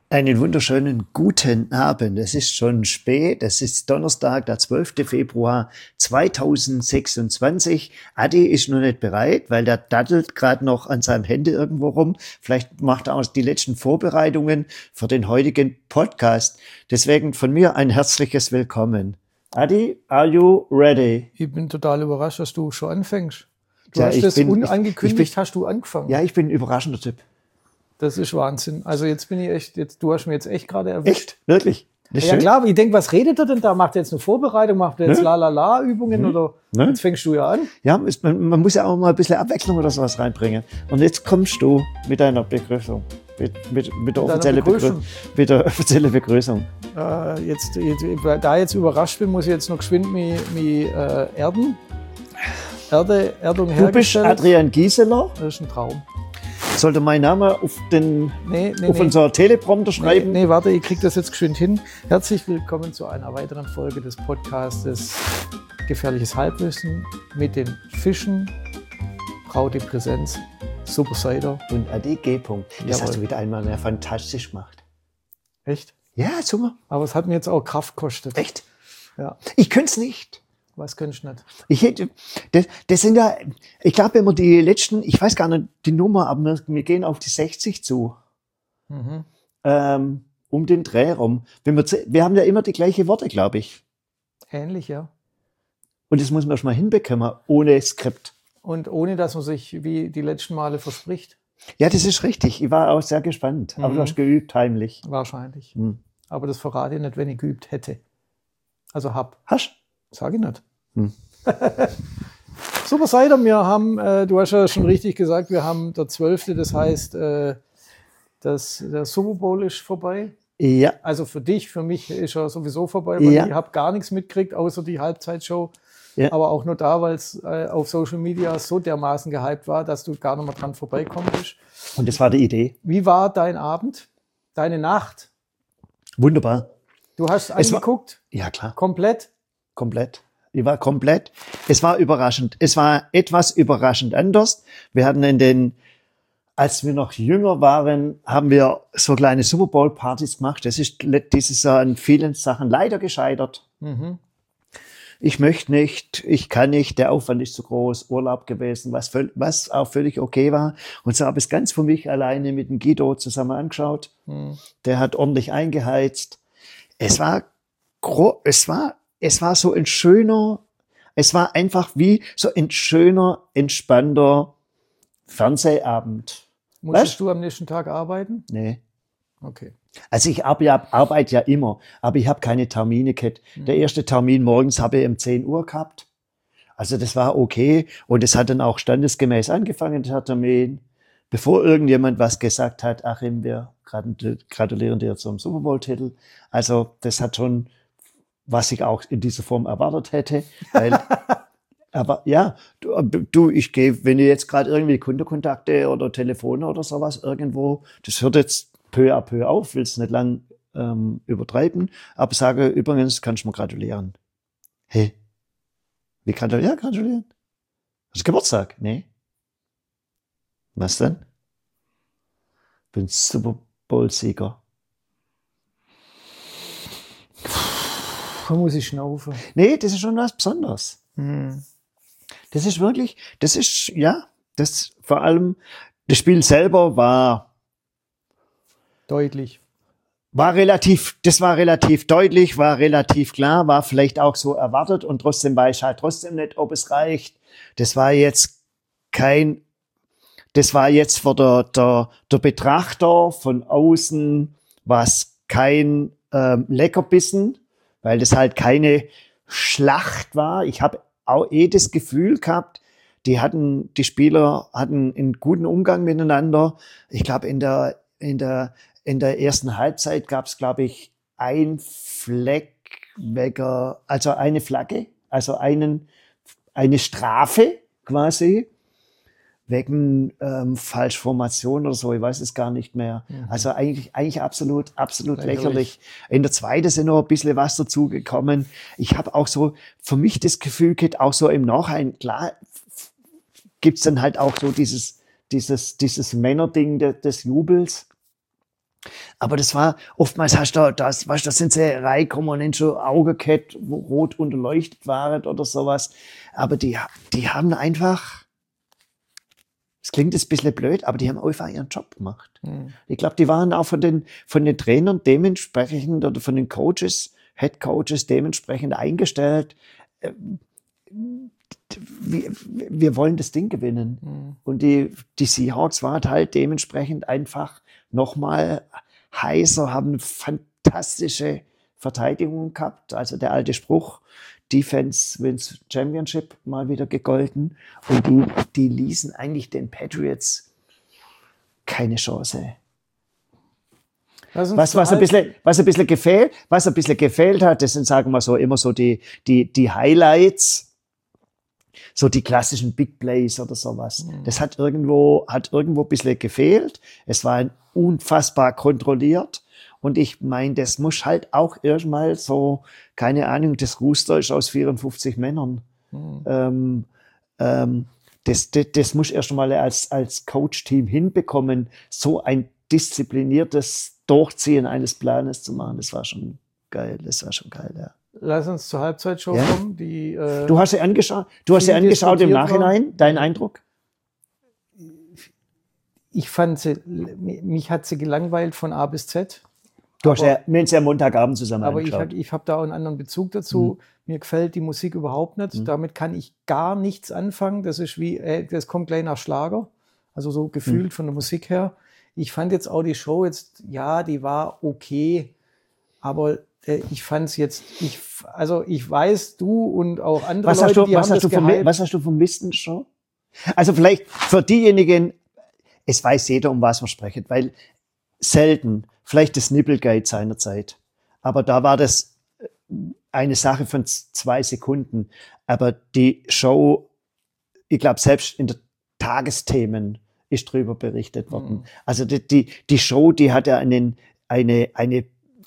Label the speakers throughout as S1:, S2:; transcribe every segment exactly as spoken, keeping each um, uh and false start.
S1: Einen wunderschönen guten Abend. Es ist schon spät. Es ist Donnerstag, der zwölfte Februar zweitausendsechsundzwanzig. Adi ist noch nicht bereit, weil der daddelt gerade noch an seinem Handy irgendwo rum. Vielleicht macht er auch die letzten Vorbereitungen für den heutigen Podcast. Deswegen von mir ein herzliches Willkommen. Adi, are you ready?
S2: Ich bin total überrascht, dass du schon anfängst. Du
S1: Ja,
S2: hast
S1: ich
S2: das
S1: bin- ich-
S2: unangekündigt,
S1: ich bin-
S2: hast du angefangen.
S1: Ja, ich bin ein überraschender Typ.
S2: Das ist Wahnsinn. Also jetzt bin ich echt, jetzt, du hast mir jetzt echt gerade erwischt.
S1: Echt? Wirklich? Das ist
S2: Ja
S1: schön.
S2: klar, aber ich denke, was redet er denn da? Macht er jetzt eine Vorbereitung? Macht er jetzt
S1: Ne?
S2: La-La-La-Übungen? Oder
S1: Ne?
S2: jetzt fängst du ja an.
S1: Ja, ist- man, man muss ja auch mal ein bisschen Abwechslung oder sowas reinbringen. Und jetzt kommst du mit deiner Begrüßung. Mit, mit, mit, der,
S2: deiner
S1: offiziellen
S2: Begrüßung.
S1: Begrü mit der offiziellen Begrüßung.
S2: Äh, jetzt, jetzt, da ich jetzt überrascht bin, muss ich jetzt noch geschwind mich, mich äh, erden. Erde, Erdung
S1: Du bist
S2: hergestellt.
S1: Adrian Gieseler.
S2: Das ist ein Traum.
S1: Sollte mein Name auf, den,
S2: Nee, nee,
S1: auf
S2: nee.
S1: unser Teleprompter
S2: Nee,
S1: schreiben?
S2: nee, warte, ich krieg das jetzt geschwind hin. Herzlich willkommen zu einer weiteren Folge des Podcastes Gefährliches Halbwissen mit den Fischen, Braute Präsenz, Super Cider.
S1: Und A D G. Das
S2: Jawohl.
S1: hast du wieder einmal mehr fantastisch gemacht.
S2: Echt?
S1: Ja, super.
S2: Aber es hat mir jetzt auch Kraft gekostet.
S1: Echt?
S2: Ja,
S1: Ich könnte es nicht.
S2: was könntest du nicht?
S1: Ich hätte, das, das sind ja, ich glaube, wenn wir die letzten, ich weiß gar nicht die Nummer, aber wir, wir gehen auf die sechzig zu.
S2: Mhm.
S1: Ähm, um den Dreh rum. Wenn wir, zu- wir haben ja immer die gleichen Worte, glaube ich.
S2: Ähnlich, ja.
S1: Und das muss man erstmal hinbekommen, ohne Skript.
S2: Und ohne, dass man sich wie die letzten Male verspricht.
S1: Ja, das ist richtig. Ich war auch sehr gespannt. Aber
S2: Mhm.
S1: du hast geübt, heimlich.
S2: Wahrscheinlich.
S1: Hm.
S2: Aber das verrate ich nicht, wenn ich geübt hätte. Also hab.
S1: Hast?
S2: Sag ich nicht.
S1: Hm.
S2: Super Cider, wir haben, äh, du hast ja schon richtig gesagt, wir haben der zwölfte, das heißt, äh, das, der Super Bowl ist vorbei.
S1: Ja.
S2: Also für dich, für mich ist er sowieso vorbei, weil
S1: Ja.
S2: ich habe gar nichts mitgekriegt, außer die Halbzeitshow.
S1: Ja.
S2: Aber auch nur da, weil es äh, auf Social Media so dermaßen gehypt war, dass du gar nicht mehr dran vorbeikommen bist.
S1: Und das war die Idee.
S2: Wie war dein Abend, deine Nacht?
S1: Wunderbar.
S2: Du hast
S1: Es war-
S2: angeguckt,
S1: Ja, klar.
S2: komplett.
S1: Komplett. Ich war komplett. Es war überraschend. Es war etwas überraschend anders. Wir hatten in den, als wir noch jünger waren, haben wir so kleine Super Bowl Partys gemacht. Das ist le- dieses Jahr an vielen Sachen leider gescheitert.
S2: Mhm.
S1: Ich möchte nicht, ich kann nicht, der Aufwand ist zu groß, Urlaub gewesen, was, völ- was auch völlig okay war. Und so habe ich es ganz für mich alleine mit dem Guido zusammen angeschaut.
S2: Mhm.
S1: Der hat ordentlich eingeheizt. Es war, gro es war, es war so ein schöner, es war einfach wie so ein schöner, entspannter Fernsehabend.
S2: Musstest
S1: Was?
S2: du am nächsten Tag arbeiten?
S1: Nee.
S2: Okay.
S1: Also ich arbe- ja, arbeite ja immer, aber ich habe keine Termine gehabt. Der erste Termin morgens habe ich um zehn Uhr gehabt. Also das war okay und es hat dann auch standesgemäß angefangen, der Termin. Bevor irgendjemand was gesagt hat, Achim, wir gratu- gratulieren dir zum Super Bowl-Titel. Also das hat schon, was ich auch in dieser Form erwartet hätte. Weil, aber ja, du, du ich gehe, wenn ihr jetzt gerade irgendwie Kundenkontakte oder Telefone oder sowas irgendwo, das hört jetzt peu à peu auf, will es nicht lang ähm, übertreiben, aber sage übrigens, kannst du mir gratulieren. Hey, wie gratulieren? Ja, gratulieren. Hast du Geburtstag? Nee. Was denn? Bin Super Bowl-Sieger.
S2: Da muss ich schnaufen.
S1: Nee, das ist schon was Besonderes.
S2: Mhm.
S1: Das ist wirklich, das ist, ja, das vor allem, das Spiel selber war,
S2: Deutlich.
S1: war relativ, das war relativ deutlich, war relativ klar, war vielleicht auch so erwartet und trotzdem weiß ich halt trotzdem nicht, ob es reicht. Das war jetzt kein, das war jetzt für der, der, der Betrachter von außen was kein ähm, Leckerbissen, weil das halt keine Schlacht war. Ich habe auch eh das Gefühl gehabt, die hatten, die Spieler hatten einen guten Umgang miteinander. Ich glaube, in der, in der, in der ersten Halbzeit gab es, glaube ich, ein Fleck wegen, also eine Flagge, also einen, eine Strafe quasi wegen ähm, Falschformation oder so, ich weiß es gar nicht mehr.
S2: Mhm.
S1: Also eigentlich, eigentlich absolut, absolut lächerlich.
S2: Lächerlich.
S1: In der zweiten ist noch ein bisschen was dazugekommen. Ich habe auch so für mich das Gefühl gehabt, auch so im Nachhinein, klar, gibt's dann halt auch so dieses, dieses, dieses Männerding de, des Jubels. Aber das war, oftmals hast du das, weißt du, das sind sie reingekommen und schon Augen gehabt, wo rot unterleuchtet waren oder sowas. Aber die, die haben einfach, es klingt jetzt ein bisschen blöd, aber die haben einfach ihren Job gemacht. Mhm. Ich glaube, die waren auch von den, von den Trainern dementsprechend oder von den Coaches, Head Coaches dementsprechend eingestellt. Wir, wir wollen das Ding gewinnen. Mhm. Und die, die Seahawks waren halt dementsprechend einfach nochmal heißer, haben eine fantastische Verteidigung gehabt. Also der alte Spruch, Defense wins Championship, mal wieder gegolten. Und die, die ließen eigentlich den Patriots keine Chance. Was, was, ein bisschen, was ein bisschen gefehlt, was ein bisschen gefehlt hat, das sind, sagen wir so, immer so die, die, die Highlights, so die klassischen Big Plays oder sowas. Mhm. Das hat irgendwo, hat irgendwo ein bisschen gefehlt. Es war ein unfassbar kontrolliert. Und ich meine, das muss halt auch erstmal so, keine Ahnung, das Rooster ist aus vierundfünfzig Männern. Mhm. Ähm, ähm, das, das, das muss erst mal als, als Coach-Team hinbekommen, so ein diszipliniertes Durchziehen eines Planes zu machen. Das war schon geil, das war schon geil, ja.
S2: Lass uns zur Halbzeitshow
S1: ja.
S2: kommen. Die, äh,
S1: du hast sie angeschaut, du hast sie angeschaut im Nachhinein, war. Dein Eindruck?
S2: Ich fand sie, mich hat sie gelangweilt von A bis Z.
S1: Du hast ja, wir haben sie ja Montagabend zusammen
S2: aber
S1: angeschaut.
S2: Aber ich, ich habe da auch einen anderen Bezug dazu. Mhm. Mir gefällt die Musik überhaupt nicht. Mhm. Damit kann ich gar nichts anfangen. Das ist wie, äh, das kommt gleich nach Schlager. Also so gefühlt mhm. von der Musik her. Ich fand jetzt auch die Show jetzt, ja, die war okay. Aber äh, ich fand es jetzt, ich, also ich weiß, du und auch andere
S1: was
S2: Leute,
S1: hast du,
S2: die
S1: was
S2: haben
S1: hast
S2: das
S1: du vermisst, Was hast du vermisst in der Show? Also vielleicht für diejenigen, es weiß jeder, um was wir sprechen, weil selten, vielleicht das Nipplegate seiner Zeit, aber da war das eine Sache von zwei Sekunden. Aber die Show, ich glaube, selbst in der Tagesthemen ist drüber berichtet worden. Mhm. Also die, die, die Show, die hat ja einen, eine, eine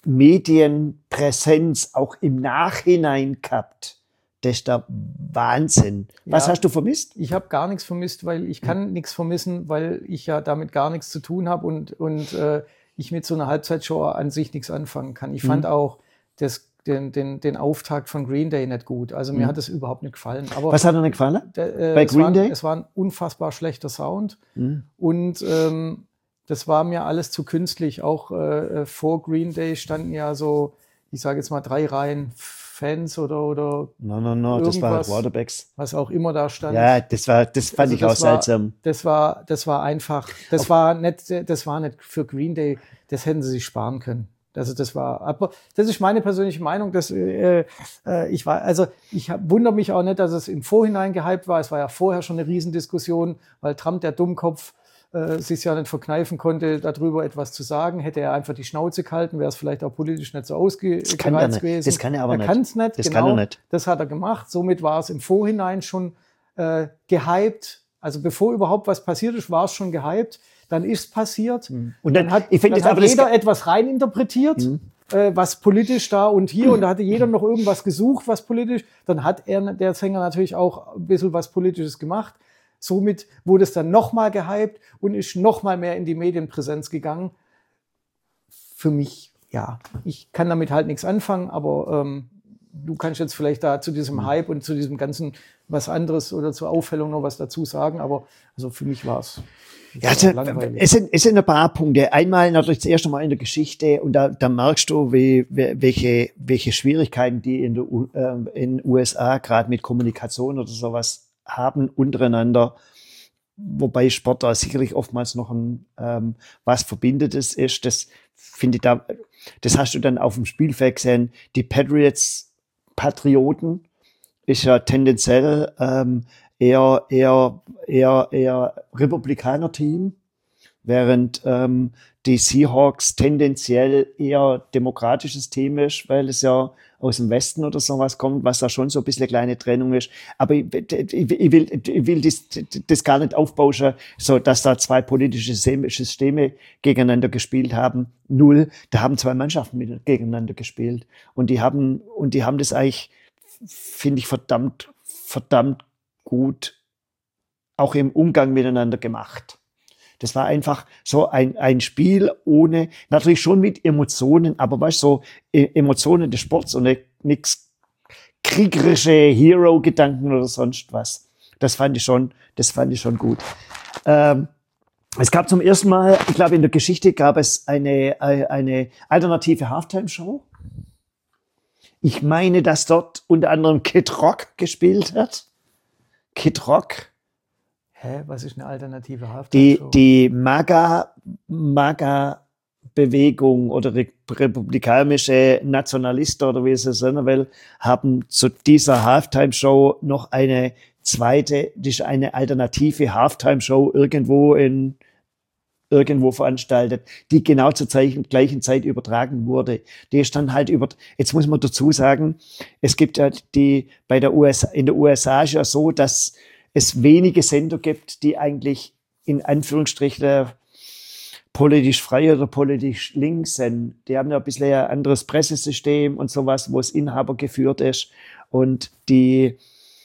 S1: Medienpräsenz auch im Nachhinein gehabt. Das ist der Wahnsinn. Was ja, hast du vermisst?
S2: Ich habe gar nichts vermisst, weil ich kann mhm. nichts vermissen, weil ich ja damit gar nichts zu tun habe und, und äh, ich mit so einer Halbzeitshow an sich nichts anfangen kann. Ich mhm. fand auch das, den, den, den Auftakt von Green Day nicht gut. Also mir mhm. hat es überhaupt nicht gefallen. Aber
S1: was hat dir nicht gefallen?
S2: Äh, Bei Green war, Day? Es war ein unfassbar schlechter Sound mhm. und ähm, das war mir alles zu künstlich. Auch äh, vor Green Day standen ja so, ich sage jetzt mal drei Reihen Fans oder oder
S1: no, no, no, das war Quarterbacks.
S2: Was auch immer da stand.
S1: Ja, das war, das fand also ich das auch war, seltsam.
S2: Das war, das war einfach, das Auf war nicht, das war nicht für Green Day. Das hätten sie sich sparen können. Also das war, aber das ist meine persönliche Meinung. Dass, äh, äh, ich war, also ich hab, wundere mich auch nicht, dass es im Vorhinein gehypt war. Es war ja vorher schon eine Riesendiskussion, weil Trump, der Dummkopf, äh, sich ja nicht verkneifen konnte, darüber etwas zu sagen. Hätte er einfach die Schnauze gehalten, wäre es vielleicht auch politisch nicht so ausgereizt gewesen.
S1: Das kann er aber
S2: er
S1: nicht.
S2: Er kann es nicht,
S1: das
S2: genau.
S1: Kann er nicht.
S2: Das hat er gemacht. Somit war es im Vorhinein schon äh, gehypt. Also bevor überhaupt was passiert ist, war es schon gehypt. Dann ist es passiert. Mhm. Und dann, dann hat, ich dann hat jeder etwas reininterpretiert, mhm. äh, was politisch da und hier. Mhm. Und da hatte jeder noch irgendwas gesucht, was politisch. Dann hat er, der Sänger, natürlich auch ein bisschen was Politisches gemacht. Somit wurde es dann nochmal gehypt und ist nochmal mehr in die Medienpräsenz gegangen. Für mich, ja, ich kann damit halt nichts anfangen, aber ähm, du kannst jetzt vielleicht da zu diesem Hype und zu diesem ganzen was anderes oder zur Aufhellung noch was dazu sagen, aber also für mich war es
S1: ja, also, es sind, es sind ein paar Punkte. Einmal natürlich das erste Mal in der Geschichte und da, da merkst du, wie, welche, welche Schwierigkeiten die in den äh, in U S A gerade mit Kommunikation oder sowas haben untereinander, wobei Sport da sicherlich oftmals noch ein ähm, was Verbindendes ist. Das finde ich da, das hast du dann auf dem Spielfeld gesehen. Die Patriots, Patrioten, ist ja tendenziell ähm, eher eher eher eher Republikaner-Team, während ähm, die Seahawks tendenziell eher demokratisches Team ist, weil es ja aus dem Westen oder sowas kommt, was da schon so ein bisschen eine kleine Trennung ist. Aber ich, ich, ich will, ich will das, das gar nicht aufbauschen, so dass da zwei politische Systeme gegeneinander gespielt haben. Null. Da haben zwei Mannschaften mit, gegeneinander gespielt. Und die haben, und die haben das eigentlich, finde ich, verdammt, verdammt gut auch im Umgang miteinander gemacht. Das war einfach so ein, ein Spiel ohne, natürlich schon mit Emotionen, aber weißt du, so e- Emotionen des Sports und nichts kriegerische Hero-Gedanken oder sonst was. Das fand ich schon, das fand ich schon gut. Ähm, es gab zum ersten Mal, ich glaube in der Geschichte gab es eine, eine alternative Halftime-Show. Ich meine, dass dort unter anderem Kid Rock gespielt hat. Kid Rock.
S2: Hä, was ist eine alternative
S1: Die,
S2: Halftime-Show?
S1: die MAGA, MAGA-Bewegung oder re- republikanische Nationalisten oder wie es es nennen will, haben zu dieser Halftime-Show noch eine zweite, das ist eine alternative Halftime-Show irgendwo in irgendwo veranstaltet, die genau zur gleichen Zeit übertragen wurde. Die ist dann halt über, jetzt muss man dazu sagen, es gibt ja die, bei der U S A, in der U S A ist ja so, dass es wenige Sender gibt, die eigentlich in Anführungsstrichen politisch frei oder politisch links sind. Die haben ja ein bisschen ein anderes Pressesystem und sowas, wo es Inhaber geführt ist und die,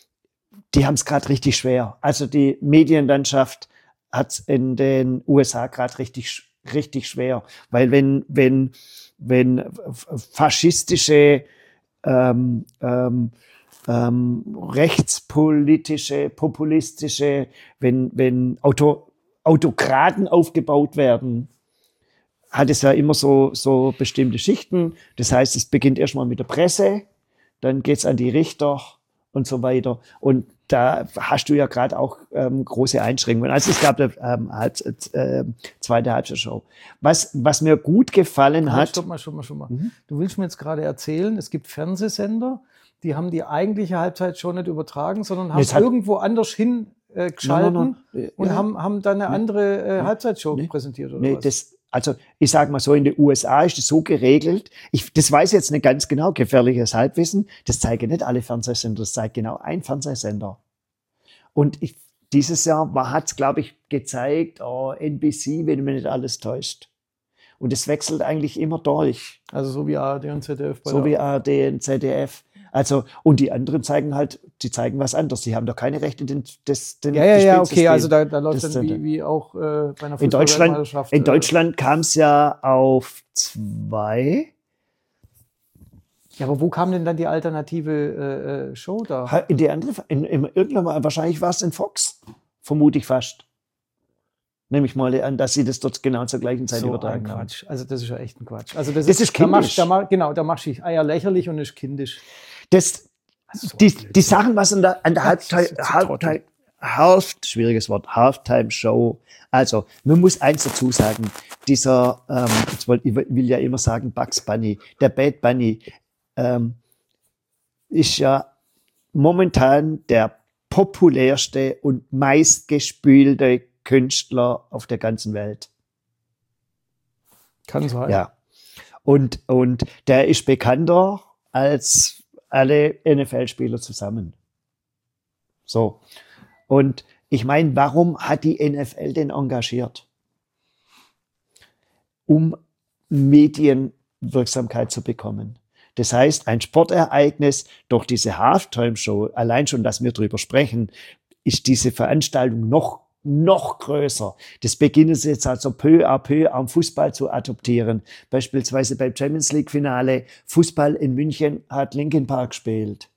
S1: die haben es gerade richtig schwer. Also die Medienlandschaft hat in den U S A gerade richtig, richtig schwer. Weil wenn, wenn, wenn faschistische, ähm, ähm, ähm, rechtspolitische, populistische, wenn, wenn Auto, Autokraten aufgebaut werden, hat es ja immer so, so bestimmte Schichten. Das heißt, es beginnt erstmal mit der Presse, dann geht's an die Richter und so weiter. Und da hast du ja gerade auch ähm, große Einschränkungen. Also es gab eine ähm, halb, äh, zweite Halbzeitshow. Was, was mir gut gefallen
S2: Halt,
S1: hat.
S2: Stopp mal, stopp mal, stopp mal.
S1: Mhm.
S2: Du willst mir jetzt gerade erzählen, es gibt Fernsehsender, die haben die eigentliche Halbzeitshow nicht übertragen, sondern haben
S1: Nee, es
S2: es
S1: hat-
S2: irgendwo anders hin äh, geschalten
S1: No, no, no.
S2: und
S1: Ja.
S2: haben, haben dann eine andere äh, Halbzeitshow
S1: Nee.
S2: präsentiert oder
S1: Nee,
S2: was?
S1: das, also ich sage mal so, in den U S A ist das so geregelt. Ich, das weiß ich jetzt nicht ganz genau, gefährliches Halbwissen. Das zeigen nicht alle Fernsehsender, das zeigt genau ein Fernsehsender. Und ich, dieses Jahr hat es, glaube ich, gezeigt, oh, N B C, wenn mich nicht alles täuscht. Und es wechselt eigentlich immer durch.
S2: Also so wie A R D und Z D F. Bei
S1: So
S2: der-
S1: wie A R D und Z D F. Also, und die anderen zeigen halt, die zeigen was anderes. Die haben doch keine Rechte, den, das, den,
S2: Ja, ja,
S1: das
S2: ja, okay,
S1: Spielsystem.
S2: also da, da läuft
S1: Das
S2: dann
S1: sind-
S2: wie, wie auch äh, bei einer
S1: In Deutschland,
S2: Fußball-Weltmeisterschaft,
S1: in
S2: äh,
S1: Deutschland kam es ja auf zwei.
S2: Ja, aber wo kam denn dann die alternative äh, äh, Show da?
S1: Ha- In die andere, in, in, irgendwann mal, wahrscheinlich war es in Fox. Vermute ich fast. Nehme ich mal an, dass sie das dort genau zur gleichen Zeit
S2: So ein
S1: übertragen haben.
S2: Quatsch. Also das ist ja echt ein Quatsch. Also das,
S1: Das ist
S2: da machst,
S1: kindisch.
S2: da mach, genau, da machst du dich Eier lächerlich und ist kindisch.
S1: Das,
S2: So ein
S1: die,
S2: Blödsinn.
S1: die Sachen, was an der, an der
S2: Das ist
S1: Halbtime,
S2: jetzt ein
S1: Halbtime, Half, schwieriges Wort, Halftime-Show. Also, man muss eins dazu sagen, dieser, ähm, jetzt wollt, ich will ja immer sagen Bugs Bunny, der Bad Bunny, ähm, ist ja momentan der populärste und meistgespielte Künstler auf der ganzen Welt.
S2: Kann sein.
S1: Ja. Und, und der ist bekannter als alle N F L-Spieler zusammen. So. Und ich meine, warum hat die N F L den engagiert? Um Medienwirksamkeit zu bekommen. Das heißt, ein Sportereignis durch diese Halftime-Show, allein schon, dass wir drüber sprechen, ist diese Veranstaltung noch, noch größer. Das beginnen sie jetzt also peu à peu am Fußball zu adoptieren. Beispielsweise beim Champions League-Finale, Fußball in München hat Linkin Park gespielt.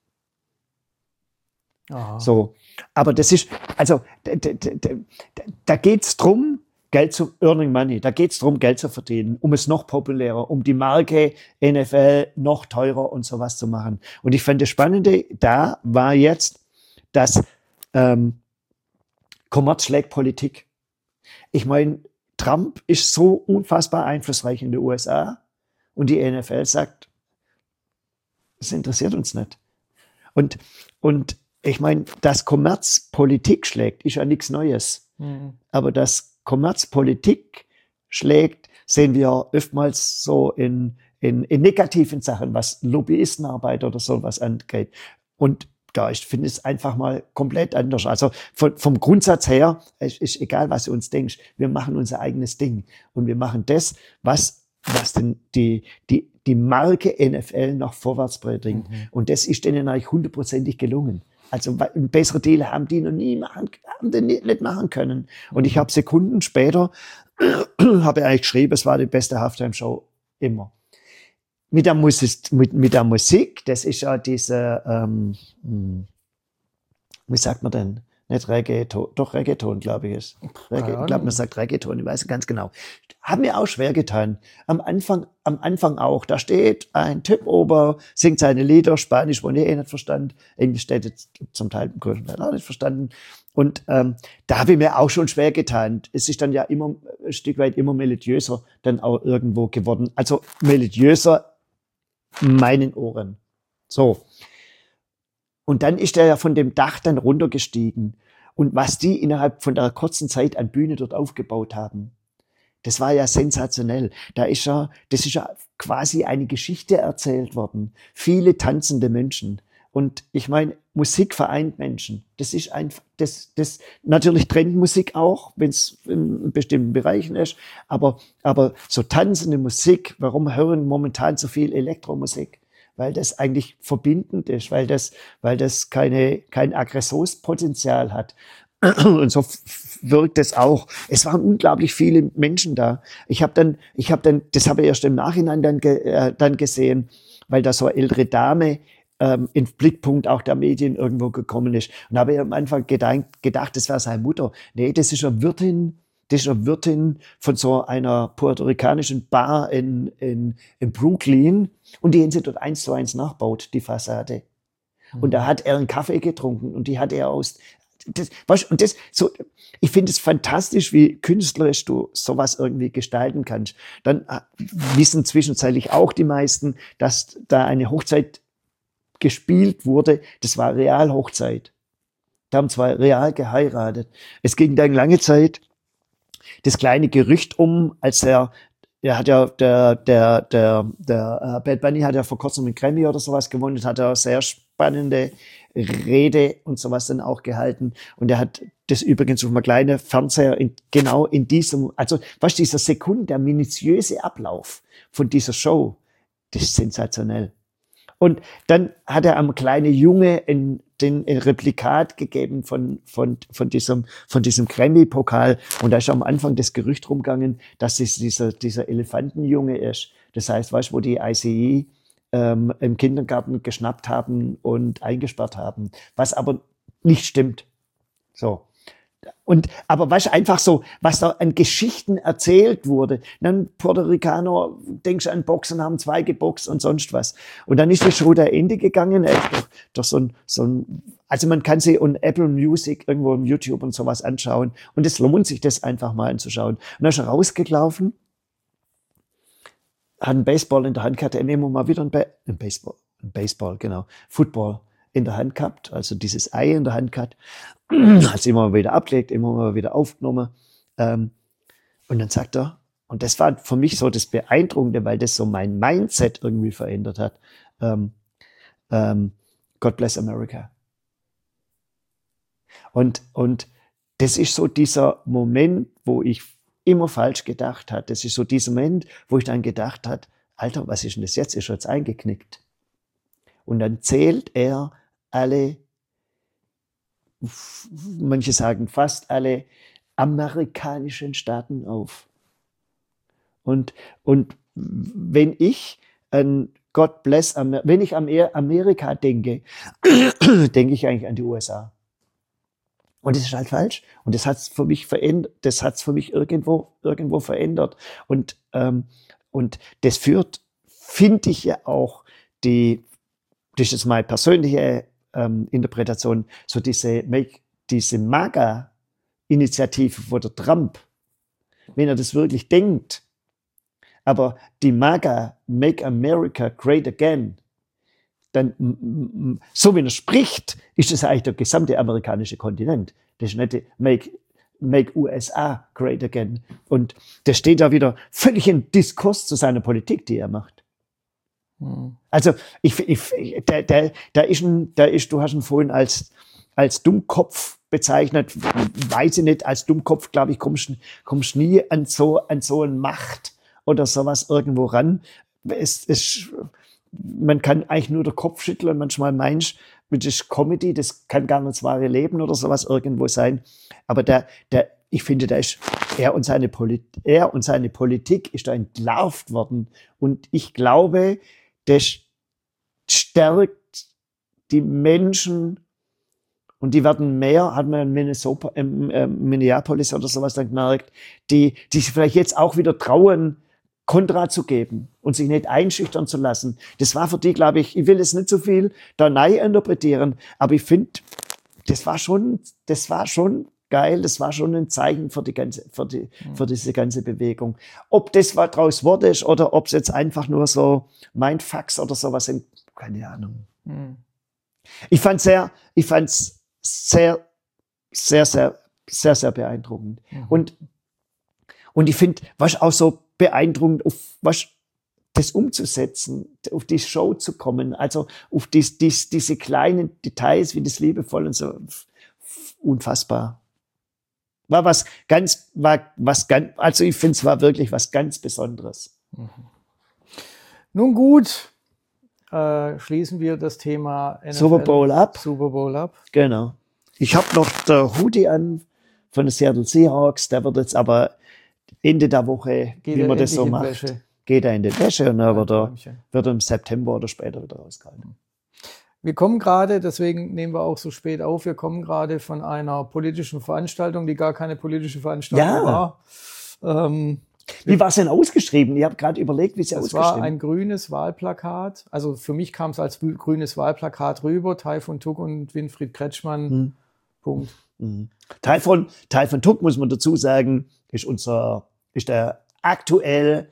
S2: Aha.
S1: So. Aber das ist, also, da, da, da, da geht's drum, Geld zu, earning money, da geht's drum, Geld zu verdienen, um es noch populärer, um die Marke N F L noch teurer und sowas zu machen. Und ich fand das Spannende da war jetzt, dass ähm, Kommerz schlägt Politik. Ich meine, Trump ist so unfassbar einflussreich in den U S A und die N F L sagt, das interessiert uns nicht. Und, und ich meine, dass Kommerz Politik schlägt, ist ja nichts Neues.
S2: Mhm.
S1: Aber dass Kommerz Politik schlägt, sehen wir oftmals so in, in, in negativen Sachen, was Lobbyistenarbeit oder sowas angeht. Und da ich finde es einfach mal komplett anders. Also von, vom Grundsatz her, es ist egal, was du uns denkst, wir machen unser eigenes Ding. Und wir machen das, was, was denn die, die, die Marke N F L noch vorwärts bringt. Mhm. Und das ist denen eigentlich hundertprozentig gelungen. Also ein besserer Deal haben die noch nie machen, haben die nicht, nicht machen können. Und ich habe Sekunden später, habe eigentlich geschrieben, es war die beste Halftime-Show immer. Mit der Musik, mit, mit der Musik, das ist ja diese, ähm, wie sagt man denn? Nicht Reggaeton, doch Reggaeton, glaube ich ist. Reggae, ich glaube, man sagt Reggaeton, ich weiß ganz genau. Hat mir auch schwer getan. Am Anfang, am Anfang auch. Da steht ein Typ ober, singt seine Lieder, Spanisch, wo ich eh nicht verstanden. Englisch steht jetzt zum Teil im größten Teil auch nicht verstanden. Und ähm, da habe ich mir auch schon schwer getan. Es ist dann ja immer ein Stück weit immer melodiöser dann auch irgendwo geworden. Also melodiöser in meinen Ohren. So. Und dann ist er ja von dem Dach dann runtergestiegen. Und was die innerhalb von der kurzen Zeit an Bühne dort aufgebaut haben, das war ja sensationell. Da ist ja, das ist ja quasi eine Geschichte erzählt worden. Viele tanzende Menschen. Und ich meine, Musik vereint Menschen. Das ist einfach, das, das, natürlich Trendmusik auch, wenn es in bestimmten Bereichen ist. Aber, aber so tanzende Musik, warum hören momentan so viel Elektromusik? Weil das eigentlich verbindend ist, weil das, weil das keine, kein Aggressionspotenzial hat. Und so wirkt es auch. Es waren unglaublich viele Menschen da. Ich habe dann, ich habe dann, das habe ich erst im Nachhinein dann, ge, äh, dann gesehen, weil da so eine ältere Dame ähm, in Blickpunkt auch der Medien irgendwo gekommen ist. Und habe ich am Anfang gedacht, gedacht, das wäre seine Mutter. Nee, das ist eine Wirtin. Das ist eine Wirtin von so einer puerto-ricanischen Bar in, in, in Brooklyn. Und die haben sie dort eins zu eins nachbaut, die Fassade. Mhm. Und da hat er einen Kaffee getrunken und die hat er aus, das, weißt, und das, so, ich finde es fantastisch, wie künstlerisch du sowas irgendwie gestalten kannst. Dann wissen zwischenzeitlich auch die meisten, dass da eine Hochzeit gespielt wurde. Das war Realhochzeit. Da haben zwei real geheiratet. Es ging dann lange Zeit das kleine Gerücht um, als er, er hat ja, der, der, der, der uh, Bad Bunny hat ja vor kurzem einen Grammy oder sowas gewonnen, hat er sehr spannende Rede und sowas dann auch gehalten. Und er hat das übrigens auf einem kleinen Fernseher in, genau in diesem, also, weißt du, dieser Sekunde, der minutiöse Ablauf von dieser Show, das ist sensationell. Und dann hat er am kleinen Junge in, den ein Replikat gegeben von, von, von diesem, von diesem Grammy-Pokal. Und da ist am Anfang das Gerücht rumgegangen, dass es dieser, dieser Elefantenjunge ist. Das heißt, weißt du, wo die I C E ähm, im Kindergarten geschnappt haben und eingesperrt haben. Was aber nicht stimmt. So. Und, aber weißt du, einfach so, was da an Geschichten erzählt wurde. Dann Puerto Ricaner, denkst du an Boxen, haben zwei geboxt und sonst was. Und dann ist die Show da Ende gegangen, äh, durch, durch so ein, so ein, also man kann sie on Apple Music irgendwo im YouTube und sowas anschauen. Und es lohnt sich, das einfach mal anzuschauen. Und dann ist er rausgelaufen, hat einen Baseball in der Hand gehabt, immer mal wieder ein, ba- ein Baseball, ein Baseball, genau, Football in der Hand gehabt, also dieses Ei in der Hand gehabt, hat es immer mal wieder abgelegt, immer mal wieder aufgenommen. Ähm, und dann sagt er, und das war für mich so das Beeindruckende, weil das so mein Mindset irgendwie verändert hat, ähm, ähm, God bless America. Und, und das ist so dieser Moment, wo ich immer falsch gedacht habe. Das ist so dieser Moment, wo ich dann gedacht habe, Alter, was ist denn das jetzt? Ist er jetzt eingeknickt? Und dann zählt er alle, manche sagen fast alle amerikanischen Staaten auf. Und, und wenn ich an God bless, Amer- wenn ich an Amerika denke, denke ich eigentlich an die U S A. Und das ist halt falsch. Und das hat's für mich verändert, das hat's für mich irgendwo, irgendwo verändert. Und, ähm, und das führt, finde ich ja auch die, das ist meine persönliche ähm, Interpretation, so diese, Make, diese MAGA-Initiative von der Trump, wenn er das wirklich denkt, aber die MAGA, Make America Great Again, dann, so wie er spricht, ist das eigentlich der gesamte amerikanische Kontinent. Das ist nicht Make, Make U S A Great Again. Und das steht da wieder völlig im Diskurs zu seiner Politik, die er macht. Hm. Also, ich, ich, da, da, da ist ein, da ist, du hast ihn vorhin als, als Dummkopf bezeichnet, weiß ich nicht, als Dummkopf, glaube ich, kommst kommst nie an so, an so eine Macht oder sowas irgendwo ran. Es, es, man kann eigentlich nur den Kopf schütteln und manchmal meinst, das ist Comedy, das kann gar nicht das wahre Leben oder sowas irgendwo sein. Aber der, der, ich finde, da ist er und seine Polit er und seine Politik ist da entlarvt worden. Und ich glaube, das stärkt die Menschen und die werden mehr, hat man in Minnesota, äh, Minneapolis oder sowas dann gemerkt, die, die sich vielleicht jetzt auch wieder trauen, Kontra zu geben und sich nicht einschüchtern zu lassen. Das war für die, glaube ich, ich will jetzt nicht so viel da neu interpretieren, aber ich finde, das war schon, das war schon geil, das war schon ein Zeichen für die ganze, für die, für diese ganze Bewegung. Ob das was draus wurde ist oder ob es jetzt einfach nur so Mindfucks oder sowas sind, keine Ahnung. Mhm. Ich fand sehr, ich fand's sehr, sehr, sehr, sehr, sehr beeindruckend. Mhm. Und, und ich finde, was auch so beeindruckend, auf was das umzusetzen, auf die Show zu kommen, also auf dies, dies, diese kleinen Details, wie das liebevoll und so, unfassbar. War was ganz, war was ganz, also ich finde, es war wirklich was ganz Besonderes.
S2: Mhm. Nun gut, äh, schließen wir das Thema N F L,
S1: Super Bowl ab.
S2: Super Bowl ab.
S1: Genau. Ich habe noch der Hoodie an von den Seattle Seahawks, der wird jetzt aber Ende der Woche,
S2: geht
S1: wie man das so macht,
S2: Wäsche.
S1: geht er in die Wäsche und dann wird er, wird er im September oder später wieder rausgehalten.
S2: Wir kommen gerade, deswegen nehmen wir auch so spät auf, wir kommen gerade von einer politischen Veranstaltung, die gar keine politische Veranstaltung
S1: ja.
S2: war. Ähm,
S1: wie war es denn ausgeschrieben? Ich habe gerade überlegt, wie es ausgeschrieben
S2: war. Es war ein grünes Wahlplakat. Also für mich kam es als grünes Wahlplakat rüber. Taifun Tuck und Winfried Kretschmann. Hm. Punkt.
S1: Mhm. Taifun, Taifun Tuck, muss man dazu sagen, ist unser, ist der aktuell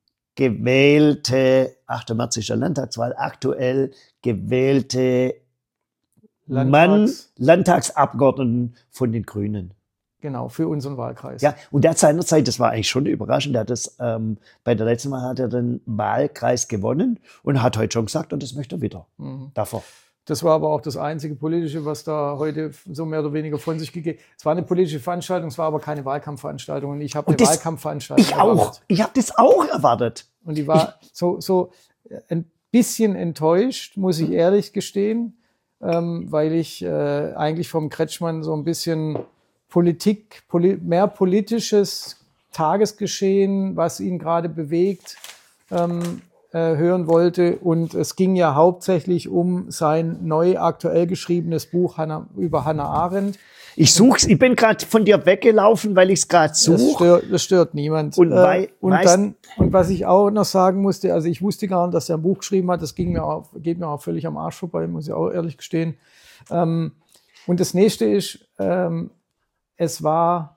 S1: gewählte, achter März ist der Landtagswahl, aktuell gewählte Landtags. Mann, Landtagsabgeordneten von den Grünen.
S2: Genau, für unseren Wahlkreis.
S1: Ja, und der hat seinerzeit, das war eigentlich schon überraschend, der hat das, ähm, bei der letzten Mal hat er den Wahlkreis gewonnen und hat heute schon gesagt, und das möchte er wieder. Mhm. Davor.
S2: Das war aber auch das einzige Politische, was da heute so mehr oder weniger von sich gegeben hat. Es war eine politische Veranstaltung, es war aber keine Wahlkampfveranstaltung. Und ich habe eine
S1: das,
S2: Wahlkampfveranstaltung
S1: Ich auch. Erwartet. Ich habe das auch erwartet.
S2: Und die war ich, so, so ein bisschen enttäuscht, muss ich ehrlich gestehen, ähm, weil ich äh, eigentlich vom Kretschmann so ein bisschen Politik, poli- mehr politisches Tagesgeschehen, was ihn gerade bewegt, ähm, hören wollte. Und es ging ja hauptsächlich um sein neu aktuell geschriebenes Buch Hannah, über Hannah Arendt.
S1: Ich such's, ich bin gerade von dir weggelaufen, weil ich es gerade suche.
S2: Das stört, das stört niemand.
S1: Und, wei-
S2: und dann, und was ich auch noch sagen musste, also ich wusste gar nicht, dass er ein Buch geschrieben hat, das ging mir auch, geht mir auch völlig am Arsch vorbei, muss ich auch ehrlich gestehen. Ähm, und das nächste ist, ähm, es war,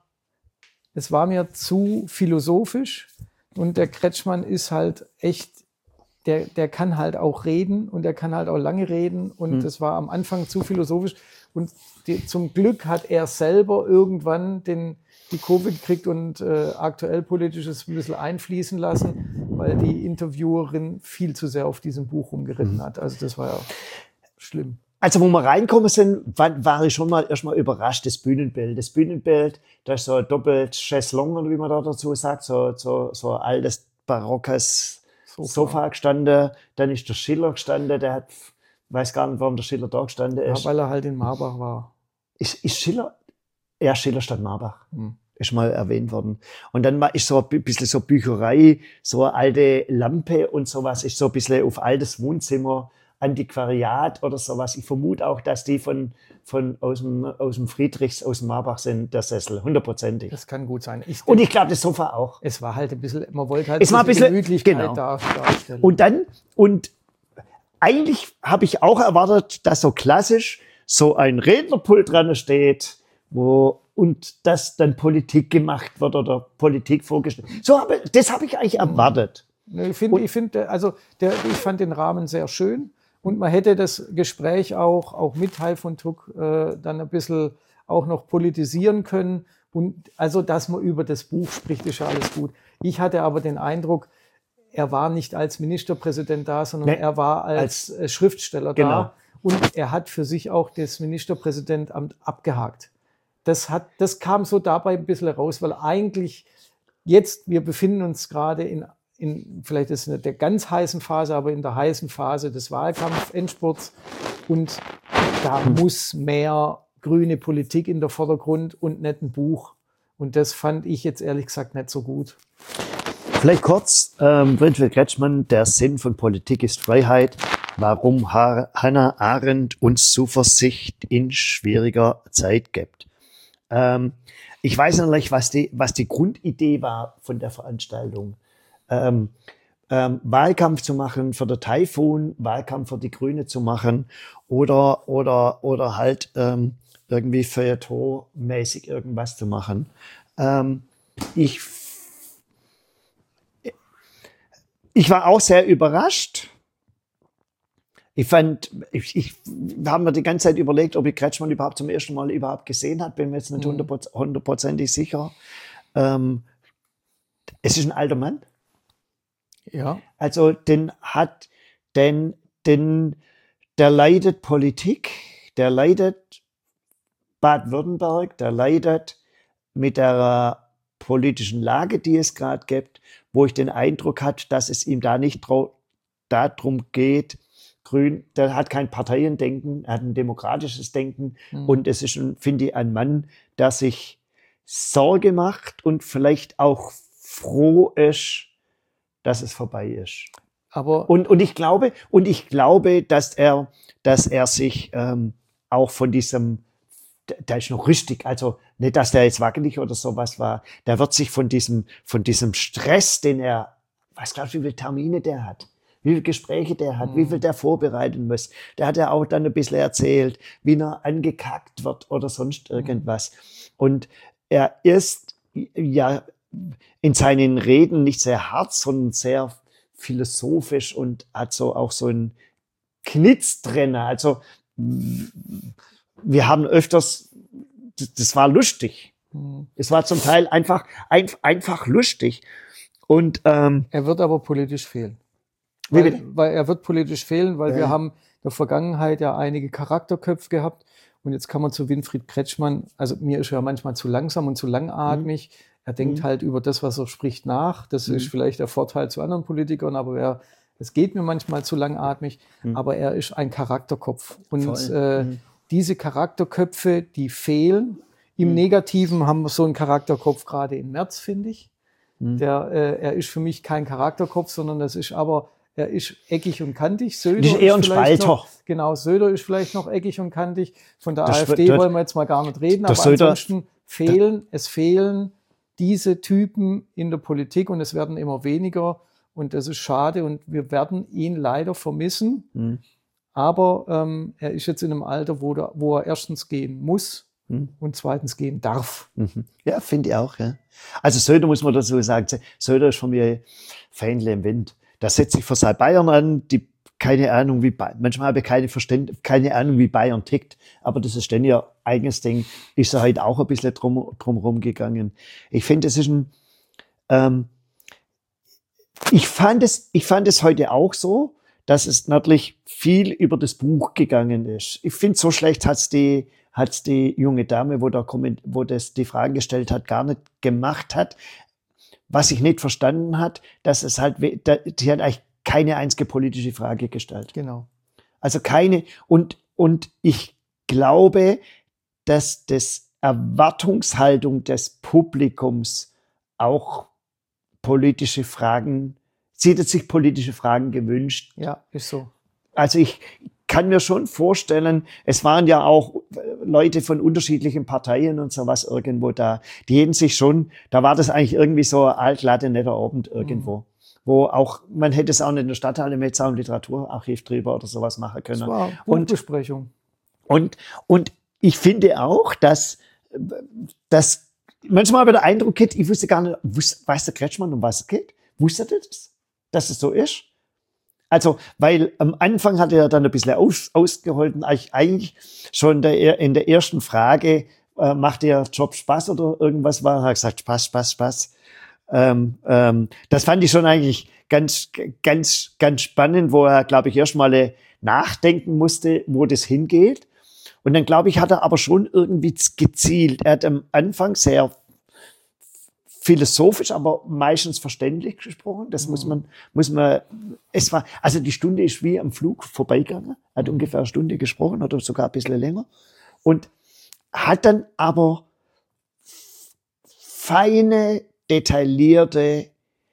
S2: es war mir zu philosophisch und der Kretschmann ist halt echt, Der, der kann halt auch reden und der kann halt auch lange reden und hm. das war am Anfang zu philosophisch und die, zum Glück hat er selber irgendwann den, die Kurve gekriegt und äh, aktuell politisches ein bisschen einfließen lassen, weil die Interviewerin viel zu sehr auf diesem Buch rumgeritten hm. hat. Also das war ja schlimm.
S1: Also wo wir reinkommen sind, war, war ich schon mal erstmal überrascht, das Bühnenbild. Das Bühnenbild, da ist so ein doppelt Chaiselong, oder wie man da dazu sagt, so, so, so ein altes barockes Sofa. Sofa gestanden, dann ist der Schiller gestanden, der hat, weiß gar nicht, warum der Schiller da gestanden ist.
S2: Ja, weil er halt in Marbach war.
S1: Ist, ist Schiller? Ja, Schiller stand Marbach. Hm. Ist mal erwähnt worden. Und dann ist so ein bisschen so Bücherei, so eine alte Lampe und sowas, ist so ein bisschen auf altes Wohnzimmer, Antiquariat oder sowas. Ich vermute auch, dass die von, von aus dem, aus dem Friedrichs, aus dem Marbach sind, der Sessel, hundertprozentig.
S2: Das kann gut sein. Ich
S1: und ich glaube, das Sofa auch.
S2: Es war halt ein bisschen, man wollte halt
S1: es ein bisschen
S2: Gemütlichkeit
S1: genau.
S2: darstellen.
S1: Und dann, und eigentlich habe ich auch erwartet, dass so klassisch so ein Rednerpult dran steht, wo, und dass dann Politik gemacht wird oder Politik vorgestellt. So habe, das habe ich eigentlich erwartet.
S2: Ich finde, ich finde, also der, ich fand den Rahmen sehr schön. Und man hätte das Gespräch auch, auch mit Taifun Tuck äh, dann ein bisschen auch noch politisieren können. Und also, dass man über das Buch spricht, ist ja alles gut. Ich hatte aber den Eindruck, er war nicht als Ministerpräsident da, sondern nee, er war als, als Schriftsteller genau. da. Und er hat für sich auch das Ministerpräsidentamt abgehakt. Das hat, das kam so dabei ein bisschen raus, weil eigentlich jetzt, wir befinden uns gerade in in, vielleicht ist es nicht der ganz heißen Phase, aber in der heißen Phase des Wahlkampf-Endspurts. Und da hm. muss mehr grüne Politik in der Vordergrund und nicht ein Buch. Und das fand ich jetzt ehrlich gesagt nicht so gut.
S1: Vielleicht kurz, ähm, Winfried Kretschmann, der Sinn von Politik ist Freiheit. Warum ha- Hannah Arendt uns Zuversicht in schwieriger Zeit gibt. Ähm, ich weiß nicht, was die, was die Grundidee war von der Veranstaltung. Ähm, ähm, Wahlkampf zu machen für den Taifun, Wahlkampf für die Grüne zu machen oder, oder, oder halt ähm, irgendwie Feuilleton-mäßig irgendwas zu machen. Ähm, ich, ich war auch sehr überrascht. Ich fand, ich, ich habe mir die ganze Zeit überlegt, ob ich Kretschmann überhaupt zum ersten Mal überhaupt gesehen hat. Bin mir jetzt nicht hundertprozentig sicher. Ähm, es ist ein alter Mann.
S2: Ja.
S1: Also den hat, den, den, der leidet Politik, der leidet Baden-Württemberg, der leidet mit der politischen Lage, die es gerade gibt, wo ich den Eindruck hatte, dass es ihm da nicht darum geht, Grün, der hat kein Parteiendenken, er hat ein demokratisches Denken mhm. und es ist, finde ich, ein Mann, der sich Sorge macht und vielleicht auch froh ist, dass es vorbei ist.
S2: Aber
S1: und, und ich glaube, und ich glaube, dass er, dass er sich ähm, auch von diesem, der ist noch richtig, also nicht, dass der jetzt wackelig oder sowas war, der wird sich von diesem, von diesem Stress, den er, weiß glaubst du, wie viele Termine der hat, wie viele Gespräche der hat, mhm. wie viel der vorbereiten muss. Der hat ja auch dann ein bisschen erzählt, wie er angekackt wird oder sonst irgendwas. Und er ist ja in seinen Reden nicht sehr hart, sondern sehr philosophisch und hat so auch so einen Knitz drin. Also wir haben öfters, das war lustig. Mhm. Es war zum Teil einfach, ein, einfach lustig. Und ähm,
S2: er wird aber politisch fehlen. Weil, weil er wird politisch fehlen, weil ja. wir haben in der Vergangenheit ja einige Charakterköpfe gehabt. Und jetzt kann man zu Winfried Kretschmann, also mir ist er ja manchmal zu langsam und zu langatmig. Mhm. Er denkt mhm. halt über das, was er spricht, nach. Das mhm. ist vielleicht der Vorteil zu anderen Politikern, aber er, es geht mir manchmal zu langatmig. Mhm. Aber er ist ein Charakterkopf. Und äh, mhm. diese Charakterköpfe, die fehlen. Im mhm. Negativen haben wir so einen Charakterkopf gerade im März, finde ich. Mhm. Der, äh, er ist für mich kein Charakterkopf, sondern das ist aber er ist eckig und kantig. Söder
S1: ist eher ein Spalter.
S2: Noch, genau, Söder ist vielleicht noch eckig und kantig. Von der das AfD wird, wollen wir jetzt mal gar nicht reden. Aber
S1: Söder,
S2: ansonsten fehlen, es fehlen diese Typen in der Politik und es werden immer weniger. Und das ist schade und wir werden ihn leider vermissen. Mhm. Aber ähm, er ist jetzt in einem Alter, wo, der, wo er erstens gehen muss mhm. und zweitens gehen darf.
S1: Mhm. Ja, finde ich auch. Ja. Also Söder muss man dazu sagen, Söder ist von mir Fähnle im Wind. Da setzt sich für sein Bayern an, die keine Ahnung, wie Bayern, manchmal habe ich keine Verständ, keine Ahnung, wie Bayern tickt, aber das ist dann ihr eigenes Ding, ist er halt auch ein bisschen drum, drum rumgegangen. Ich finde, es ist ein, ähm, ich fand es, ich fand es heute auch so, dass es natürlich viel über das Buch gegangen ist. Ich finde, so schlecht hat's die, hat's die junge Dame, wo da, wo das die Fragen gestellt hat, gar nicht gemacht hat. Was ich nicht verstanden hat, dass es halt, die hat eigentlich keine einzige politische Frage gestellt.
S2: Genau.
S1: Also keine, und, und ich glaube, dass das Erwartungshaltung des Publikums auch politische Fragen, sie hat sich politische Fragen gewünscht.
S2: Ja, ist so.
S1: Also ich kann mir schon vorstellen, es waren ja auch Leute von unterschiedlichen Parteien und sowas irgendwo da, die hätten sich schon, da war das eigentlich irgendwie so ein altlatte, netter Abend irgendwo. Mhm. Wo auch, man hätte es auch nicht in der Stadthalle mit auch im Literaturarchiv drüber oder sowas machen können. Das
S2: war Buchbesprechung.
S1: Und, und, und ich finde auch, dass, dass manchmal habe ich den Eindruck, ich wusste gar nicht, weiß der Kretschmann, um was es geht? Wusste er das, dass es so ist? Also, weil am Anfang hat er dann ein bisschen aus, ausgeholt und eigentlich schon der, in der ersten Frage, äh, macht der Job Spaß oder irgendwas war, hat er gesagt, Spaß, Spaß, Spaß. Ähm, ähm, das fand ich schon eigentlich ganz, ganz, ganz spannend, wo er, glaube ich, erstmal nachdenken musste, wo das hingeht. Und dann, glaube ich, hat er aber schon irgendwie gezielt. Er hat am Anfang sehr philosophisch, aber meistens verständlich gesprochen. Das mhm. muss man, muss man, es war, also die Stunde ist wie am Flug vorbeigegangen, hat mhm. ungefähr eine Stunde gesprochen oder sogar ein bisschen länger und hat dann aber feine, detaillierte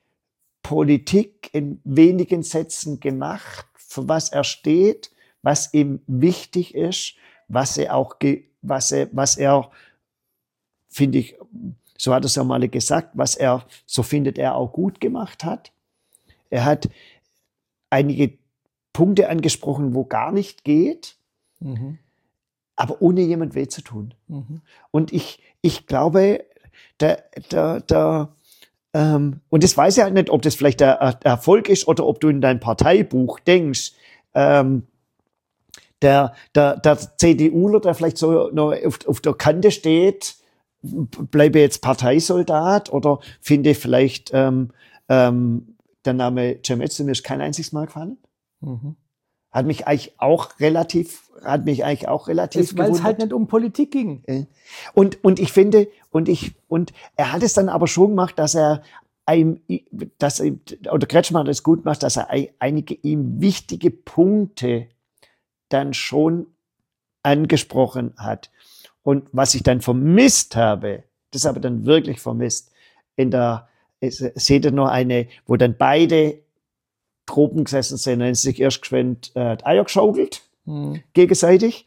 S1: Politik in wenigen Sätzen gemacht, für was er steht, was ihm wichtig ist, was er auch, ge- was er, was er, finde ich, so hat er es ja mal gesagt, was er, so findet er auch gut gemacht hat. Er hat einige Punkte angesprochen, wo gar nicht geht, mhm. aber ohne jemand weh zu tun. Mhm. Und ich, ich glaube, der, der, der, ähm, und das weiß ich halt nicht, ob das vielleicht der, der Erfolg ist oder ob du in dein Parteibuch denkst, ähm, der, der, der CDUler, der vielleicht so noch auf, auf der Kante steht, bleibe jetzt Parteisoldat oder finde vielleicht ähm, ähm, der Name Cem Özdemir ist kein einziges Mal gefallen. Mhm. Hat mich eigentlich auch relativ, hat mich eigentlich auch relativ
S2: gewundert. Weil es halt nicht um Politik ging.
S1: Und, und ich finde, und ich, und er hat es dann aber schon gemacht, dass er ein, dass er, oder Kretschmann hat es gut gemacht, dass er einige ihm wichtige Punkte dann schon angesprochen hat. Und was ich dann vermisst habe, das habe ich dann wirklich vermisst, in der, seht ihr noch eine, wo dann beide Gruppen gesessen sind, dann sich erst geschwind äh, die Eier geschaukelt, mhm. gegenseitig,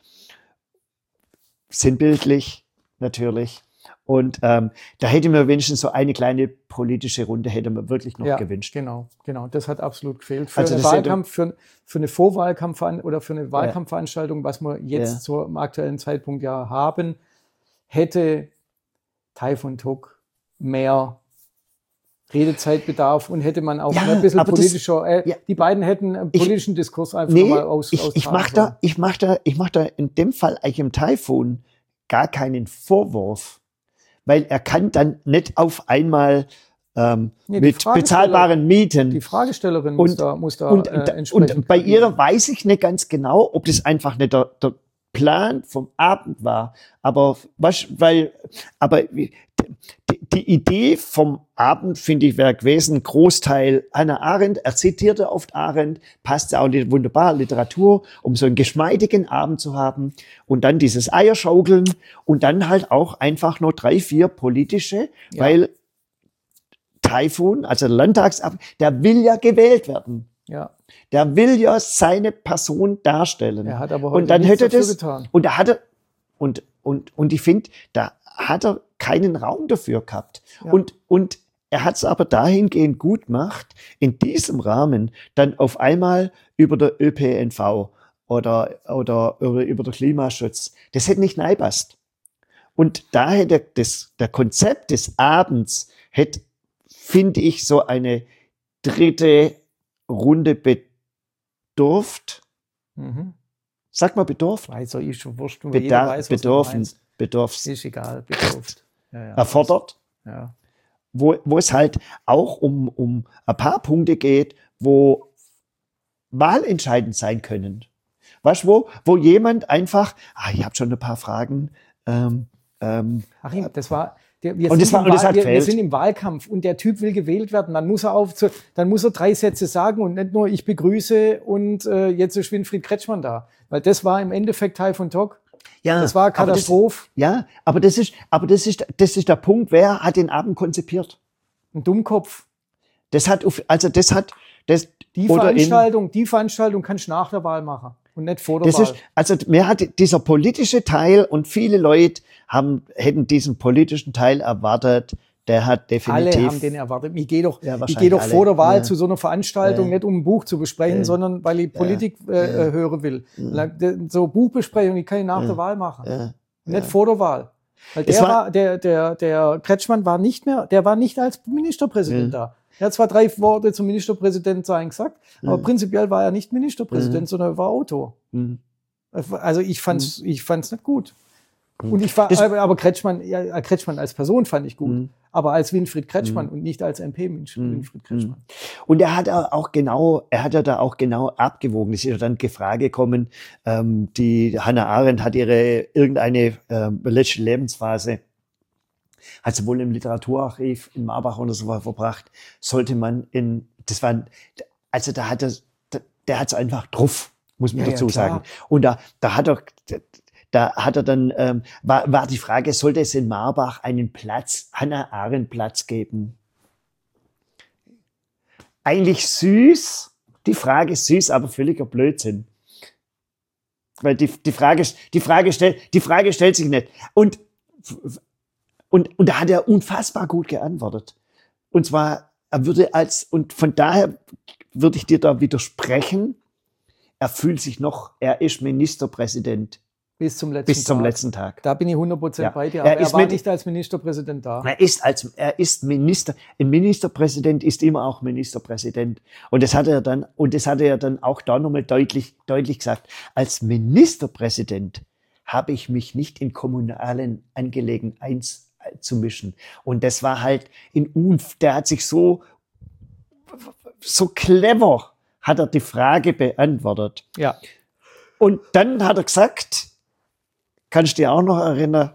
S1: sinnbildlich natürlich. Und ähm, da hätte mir wenigstens so eine kleine politische Runde hätte man wirklich noch
S2: ja,
S1: gewünscht.
S2: Genau, genau, das hat absolut gefehlt. Für
S1: also
S2: einen Wahlkampf, für, für eine Vorwahlkampf oder für eine Wahlkampfveranstaltung, was wir jetzt
S1: ja.
S2: zum aktuellen Zeitpunkt ja haben, hätte Taifun Tuk mehr Redezeitbedarf und hätte man auch ja, ein bisschen politischer, das, äh, ja, die beiden hätten einen politischen ich, Diskurs einfach nee, mal aus,
S1: ich, ich mache da, ich mache da, ich mache da in dem Fall eigentlich im Taifun gar keinen Vorwurf, weil er kann dann nicht auf einmal ähm, nee, mit bezahlbaren Mieten.
S2: Die Fragestellerin
S1: und,
S2: muss da, muss da
S1: und,
S2: äh,
S1: entsprechend. Und bei ihr weiß ich nicht ganz genau, ob das einfach nicht der, der Plan vom Abend war, aber was, weil, aber die, die Idee vom Abend, finde ich, wäre gewesen, Großteil Hannah Arendt, er zitierte oft Arendt, passt auch wunderbar, Literatur, um so einen geschmeidigen Abend zu haben und dann dieses Eierschaukeln und dann halt auch einfach nur drei, vier politische, ja. weil Taifun, also der Landtagsabend, der will ja gewählt werden.
S2: Ja.
S1: Der will ja seine Person darstellen.
S2: Er hat aber heute
S1: und dann
S2: nichts
S1: hätte
S2: dafür
S1: das,
S2: getan.
S1: Und da hat er, und, und, und ich finde, da hat er keinen Raum dafür gehabt. Ja. Und, und er hat es aber dahingehend gut gemacht, in diesem Rahmen dann auf einmal über der Ö P N V oder, oder, oder über den Klimaschutz, das hätte nicht neipasst. Und da hätte das, der Konzept des Abends hätte, finde ich, so eine dritte Runde bedurft. Mhm. Sag mal bedurft.
S2: Also ich schon wurscht,
S1: Bedar-
S2: jeder weiß, was
S1: bedurfen, bedurft.
S2: Ist egal, bedurft. Ja, ja.
S1: Erfordert.
S2: Ja.
S1: Wo, wo es halt auch um, um ein paar Punkte geht, wo wahlentscheidend sein können. Weißt du, wo, wo jemand einfach, ah, ich habe schon ein paar Fragen. Ähm, ähm,
S2: Achim, das war... Der, wir,
S1: und das
S2: sind
S1: war, und das
S2: Wahl,
S1: hat
S2: wir, wir sind im Wahlkampf und der Typ will gewählt werden. Dann muss er auf, zu, dann muss er drei Sätze sagen und nicht nur ich begrüße und äh, jetzt ist Winfried Kretschmann da, weil das war im Endeffekt Taifun Tuk.
S1: Ja,
S2: das war Katastrophe.
S1: Aber das, ja, aber das ist, aber das ist, das ist der Punkt. Wer hat den Abend konzipiert?
S2: Ein Dummkopf.
S1: Das hat, also das hat, das
S2: die Veranstaltung, in, die Veranstaltung kannst du nach der Wahl machen. Und nicht vor der
S1: das
S2: Wahl.
S1: Ist, also mir hat dieser politische Teil und viele Leute haben, hätten diesen politischen Teil erwartet, der hat definitiv...
S2: Alle haben den erwartet. Ich gehe doch,
S1: ja,
S2: ich gehe doch
S1: alle.
S2: vor der Wahl
S1: ja.
S2: zu so einer Veranstaltung, ja. nicht um ein Buch zu besprechen, ja. sondern weil ich Politik ja. äh, ja. hören will. Ja. So Buchbesprechung, die kann ich nach ja. der Wahl machen. Ja. Nicht ja. vor der Wahl. Weil der war, war, der, der, der Kretschmann war nicht mehr, der war nicht als Ministerpräsident ja. da. Er hat zwar drei Worte zum Ministerpräsident sein gesagt, mhm. aber prinzipiell war er nicht Ministerpräsident, mhm. sondern er war Autor. Mhm. Also ich fand's, mhm. ich fand's nicht gut. Mhm. Und ich war, das, aber Kretschmann, ja, Kretschmann als Person fand ich gut. Mhm. Aber als Winfried Kretschmann mhm. und nicht als M P-Mensch, mhm. Winfried Kretschmann.
S1: Und er hat auch genau, er hat ja da auch genau abgewogen. Es ist ja dann die Frage gekommen, ähm, die Hannah Arendt hat ihre, irgendeine, ähm, letzte Lebensphase hat sie wohl im Literaturarchiv in Marbach oder so verbracht, sollte man in, das war, also da hat er, der hat es einfach drauf, muss man
S2: Ja,
S1: dazu
S2: ja, klar.
S1: sagen. Und da, da hat er, da hat er dann, ähm, war, war die Frage, sollte es in Marbach einen Platz, Hannah-Arendt-Platz geben? Eigentlich süß, die Frage ist süß, aber völliger Blödsinn. Weil die, die Frage, die Frage stellt, die Frage stellt sich nicht. Und, und, und da hat er unfassbar gut geantwortet. Und zwar, er würde als, und von daher würde ich dir da widersprechen, er fühlt sich noch, er ist Ministerpräsident.
S2: Bis zum letzten
S1: Bis zum
S2: Tag.
S1: letzten Tag.
S2: Da bin ich hundert Prozent
S1: Ja.
S2: bei dir.
S1: Er
S2: Aber er,
S1: ist
S2: war
S1: mit-
S2: nicht als Ministerpräsident da.
S1: Er ist als, er ist Minister, ein Ministerpräsident ist immer auch Ministerpräsident. Und das hat er dann, und das hat er dann auch da nochmal deutlich, deutlich gesagt. Als Ministerpräsident habe ich mich nicht in kommunalen Angelegenheiten einzumischen. Und das war halt in Unf, der hat sich so, so clever, hat er die Frage beantwortet.
S2: Ja.
S1: Und dann hat er gesagt, kannst du dir auch noch erinnern,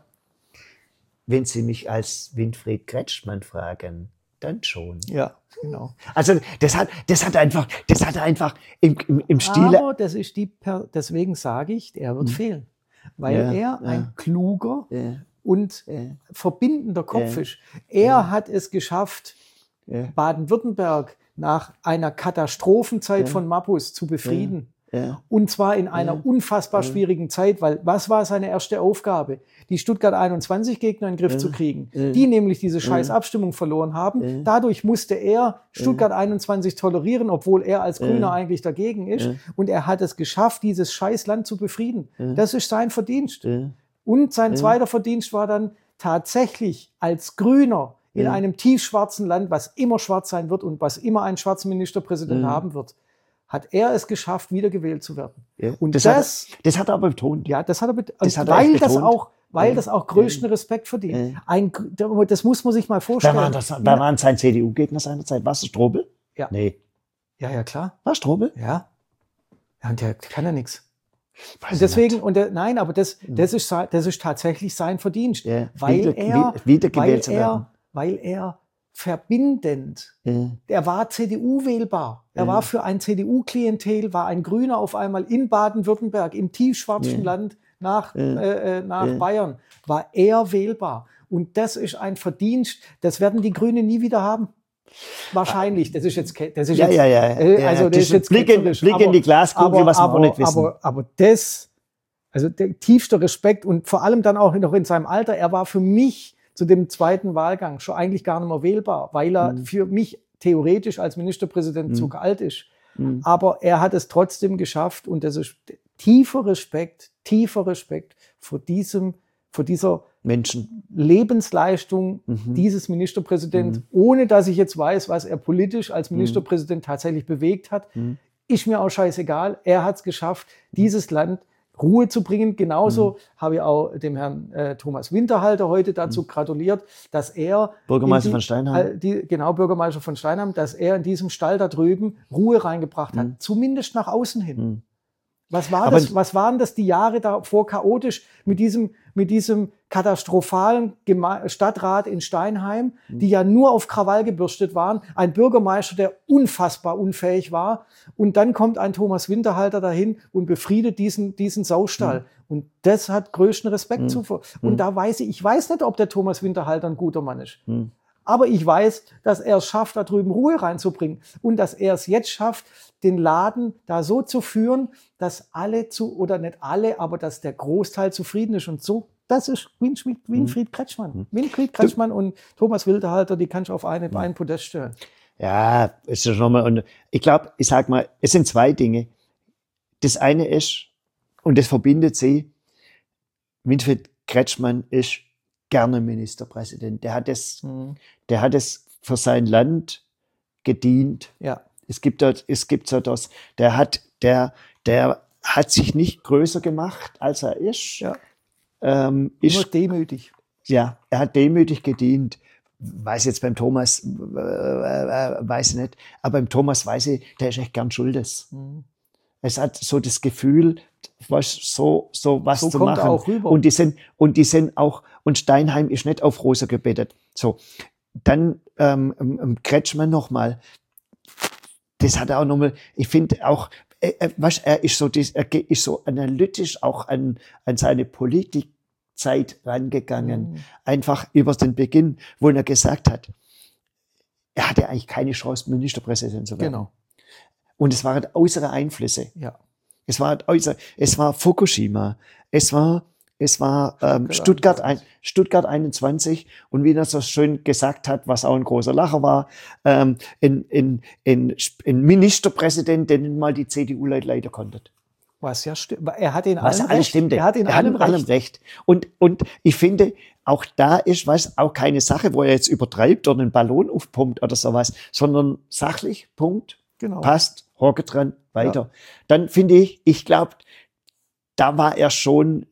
S1: wenn Sie mich als Winfried Kretschmann fragen, dann schon.
S2: Ja, genau.
S1: Also das hat, das hat einfach, das hat er einfach im, im, im Stile.
S2: Aber das ist die, per deswegen sage ich, er wird fehlen. Weil
S1: Ja,
S2: er
S1: ja.
S2: ein kluger
S1: Ja,
S2: und
S1: ja,
S2: verbindender Kopf
S1: Ja.
S2: ist. Er hat es geschafft,
S1: ja,
S2: Baden-Württemberg nach einer Katastrophenzeit
S1: Ja.
S2: von Mappus zu befrieden.
S1: ja,
S2: Und zwar in einer
S1: Ja.
S2: unfassbar schwierigen Zeit, weil was war seine erste Aufgabe? Die Stuttgart einundzwanzig Gegner in den Griff
S1: Ja.
S2: zu kriegen,
S1: Ja.
S2: die nämlich diese scheiß Abstimmung verloren haben.
S1: Ja.
S2: Dadurch musste er Stuttgart einundzwanzig tolerieren, obwohl er als Grüner
S1: Ja.
S2: eigentlich dagegen ist.
S1: Ja.
S2: Und er hat es geschafft, dieses scheiß Land zu befrieden.
S1: Ja.
S2: Das ist sein Verdienst.
S1: ja,
S2: Und sein
S1: Ja.
S2: zweiter Verdienst war dann tatsächlich als Grüner in
S1: Ja.
S2: einem tiefschwarzen Land, was immer schwarz sein wird und was immer einen schwarzen Ministerpräsident
S1: Ja.
S2: haben wird, hat er es geschafft, wiedergewählt zu werden.
S1: ja.
S2: Und
S1: das,
S2: das,
S1: hat, er- das hat er aber betont.
S2: ja, das hat er, bet-
S1: Das
S2: und
S1: hat er
S2: weil
S1: echt
S2: das
S1: betont.
S2: auch, weil
S1: Ja.
S2: das auch größten Respekt verdient.
S1: Ja.
S2: Ein, das muss man sich mal
S1: Wer
S2: vorstellen.
S1: waren, das, wer waren sein C D U-Gegner seinerzeit? War es Strobel?
S2: Ja.
S1: Nee.
S2: Ja, ja, klar.
S1: War Strobel?
S2: Ja. Ja, und der kann ja nichts.
S1: Weiß
S2: Und
S1: ich
S2: deswegen,
S1: nicht.
S2: und der, nein, aber das, das ist, sein- das ist tatsächlich sein Verdienst.
S1: Ja.
S2: Weil
S1: Wieder-
S2: er,
S1: wie- wiedergewählt
S2: weil
S1: zu werden.
S2: er, weil er verbindend,
S1: Ja.
S2: er war C D U wählbar. Er
S1: Ja.
S2: war für ein C D U-Klientel, war ein Grüner auf einmal in Baden-Württemberg, im tiefschwarzen
S1: Ja.
S2: Land nach,
S1: Ja.
S2: äh, äh, nach
S1: Ja.
S2: Bayern, war er wählbar. Und das ist ein Verdienst, das werden die Grünen nie wieder haben. Wahrscheinlich, das ist jetzt, ke- das ist
S1: Ja,
S2: jetzt,
S1: ja, ja.
S2: äh, also
S1: ja.
S2: das ist jetzt
S1: Blick in,
S2: ketzerisch,
S1: Blick in die Glaskugel, was wir auch nicht wissen.
S2: Aber, aber das, also der tiefste Respekt und vor allem dann auch noch in seinem Alter, er war für mich zu dem zweiten Wahlgang schon eigentlich gar nicht mehr wählbar, weil er
S1: Mhm.
S2: für mich theoretisch als Ministerpräsident
S1: Mhm.
S2: zu alt ist.
S1: Mhm.
S2: Aber er hat es trotzdem geschafft und das ist tiefer Respekt, tiefer Respekt vor diesem, vor dieser
S1: Menschen.
S2: Lebensleistung
S1: Mhm.
S2: dieses Ministerpräsidenten, ohne dass ich jetzt weiß, was er politisch als Ministerpräsident tatsächlich bewegt hat,
S1: Mhm.
S2: ist mir auch scheißegal. Er hat es geschafft, dieses Land Ruhe zu bringen. Genauso habe ich auch dem Herrn äh, Thomas Winterhalter heute dazu gratuliert, dass er
S1: Bürgermeister
S2: in die-
S1: von Steinheim.
S2: äh, die, genau, Bürgermeister von Steinheim, dass er in diesem Stall da drüben Ruhe reingebracht hat. Zumindest nach außen hin.
S1: Mhm.
S2: Was, war
S1: Aber-
S2: das, was waren das die Jahre davor chaotisch mit diesem, mit diesem katastrophalen Geme Stadtrat in Steinheim, die ja nur auf Krawall gebürstet waren, ein Bürgermeister, der unfassbar unfähig war, und dann kommt ein Thomas Winterhalter dahin und befriedet diesen, diesen Saustall. Und das hat größten Respekt zu. Und da weiß ich, ich weiß nicht, ob der Thomas Winterhalter ein guter Mann ist.
S1: Mhm.
S2: Aber ich weiß, dass er es schafft, da drüben Ruhe reinzubringen und dass er es jetzt schafft, den Laden da so zu führen, dass alle zu, oder nicht alle, aber dass der Großteil zufrieden ist. Und so, das ist Winfried, Winfried Kretschmann. Winfried Kretschmann und Thomas Winterhalter, die kannst du auf eine, einen Podest stellen.
S1: Ja, ist ja schon mal. Und ich glaube, ich sag mal, es sind zwei Dinge. Das eine ist, und das verbindet sie, Winfried Kretschmann ist gerne Ministerpräsident. Der hat es, der hat es für sein Land gedient.
S2: Ja.
S1: Es gibt dort, es gibt so das, der hat, der, der hat sich nicht größer gemacht, als er ist.
S2: Ja.
S1: Ähm,
S2: Immer
S1: ist
S2: demütig.
S1: ja, er hat demütig gedient. Weiß jetzt beim Thomas, äh, äh, weiß ich nicht, aber beim Thomas weiß ich, der ist echt gern Schuldes.
S2: Mhm.
S1: Es hat so das Gefühl, was, so, so was
S2: So
S1: zu
S2: kommt er
S1: machen.
S2: auch rüber.
S1: Und die sind, und die sind auch, und Steinheim ist nicht auf Rosa gebettet. So. Dann, ähm, ähm, Kretschmann nochmal. Das hat er auch nochmal, ich finde auch, er, er, weißt, er ist so, dies- er ge- ist so analytisch auch an, an seine Politikzeit rangegangen.
S2: Mhm.
S1: Einfach über den Beginn, wo er gesagt hat, er hatte eigentlich keine Chance, Ministerpräsident zu werden.
S2: Genau.
S1: Und es waren äußere Einflüsse.
S2: Ja.
S1: Es war äußere, es war Fukushima. Es war, es war ähm,
S2: Stuttgart
S1: Stuttgart, ein, Stuttgart einundzwanzig. Und wie er so schön gesagt hat, was auch ein großer Lacher war, ähm, ein, ein, ein, ein Ministerpräsident, der nicht mal die C D U-Leute leiten konnte.
S2: Was ja stimmt. Er hat in
S1: Was
S2: allem
S1: alles
S2: recht.
S1: stimmte.
S2: Er hat in
S1: er hat
S2: allem
S1: in allem
S2: recht.
S1: recht. Und, und ich finde, auch da ist was auch keine Sache, wo er jetzt übertreibt oder einen Ballon aufpumpt oder sowas, sondern sachlich, Punkt,
S2: Genau.
S1: passt, Hocke dran, weiter. Dann finde ich, ich glaube, da war er schon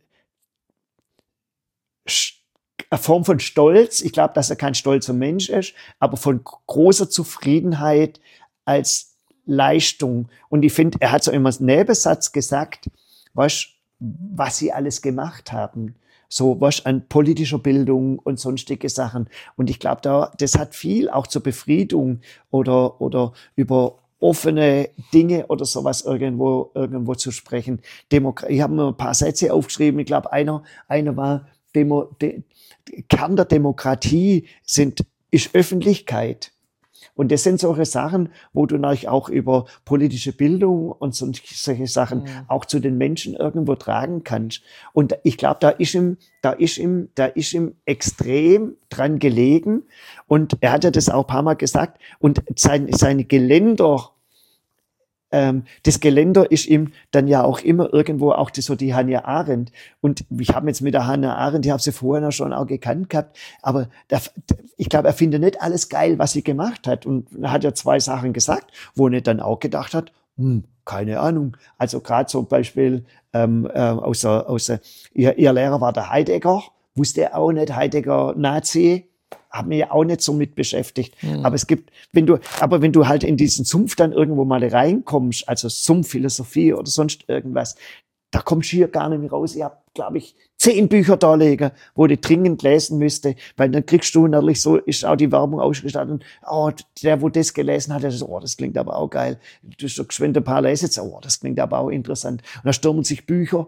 S1: sch- eine Form von Stolz. Ich glaube, dass er kein stolzer Mensch ist, aber von großer Zufriedenheit als Leistung. Und ich finde, er hat so immer einen Nebensatz gesagt, weißt, was sie alles gemacht haben. So was an politischer Bildung und sonstige Sachen. Und ich glaube, da, das hat viel auch zur Befriedung oder, oder über offene Dinge oder sowas irgendwo, irgendwo zu sprechen. Demokratie, ich habe mir ein paar Sätze aufgeschrieben. Ich glaube, einer, einer war, Demo, de, Kern der Demokratie sind, ist Öffentlichkeit. Und das sind solche Sachen, wo du natürlich auch über politische Bildung und so, solche Sachen
S2: Mhm.
S1: auch zu den Menschen irgendwo tragen kannst. Und ich glaube, da ist ihm, da ist ihm, da ist ihm extrem dran gelegen. Und er hat ja das auch ein paar Mal gesagt. Und sein, seine Geländer, ähm, das Geländer ist ihm dann ja auch immer irgendwo auch die, so die Hannah Arendt. Und ich habe jetzt mit der Hannah Arendt, ich habe sie vorher schon auch gekannt gehabt, aber da, ich glaube, er findet nicht alles geil, was sie gemacht hat. Und er hat ja zwei Sachen gesagt, wo er dann auch gedacht hat, hm, keine Ahnung. Also gerade zum Beispiel ähm, äh, aus der, aus der, ihr, ihr Lehrer war der Heidegger, wusste er auch nicht, Heidegger Nazi, habe mich ja auch nicht so mit beschäftigt.
S2: Mhm.
S1: Aber es gibt, wenn du, aber wenn du halt in diesen Sumpf dann irgendwo mal reinkommst, also Sumpfphilosophie oder sonst irgendwas, da kommst du hier gar nicht mehr raus. Ich habe, glaube ich, zehn Bücher da liegen, wo du dringend lesen müsste, weil dann kriegst du natürlich so, ist auch die Werbung ausgestattet. Und, oh, der, wo das gelesen hat, der sagt, oh, das klingt aber auch geil. Du hast so geschwind ein paar Leser, oh, das klingt aber auch interessant. Und da stürmen sich Bücher.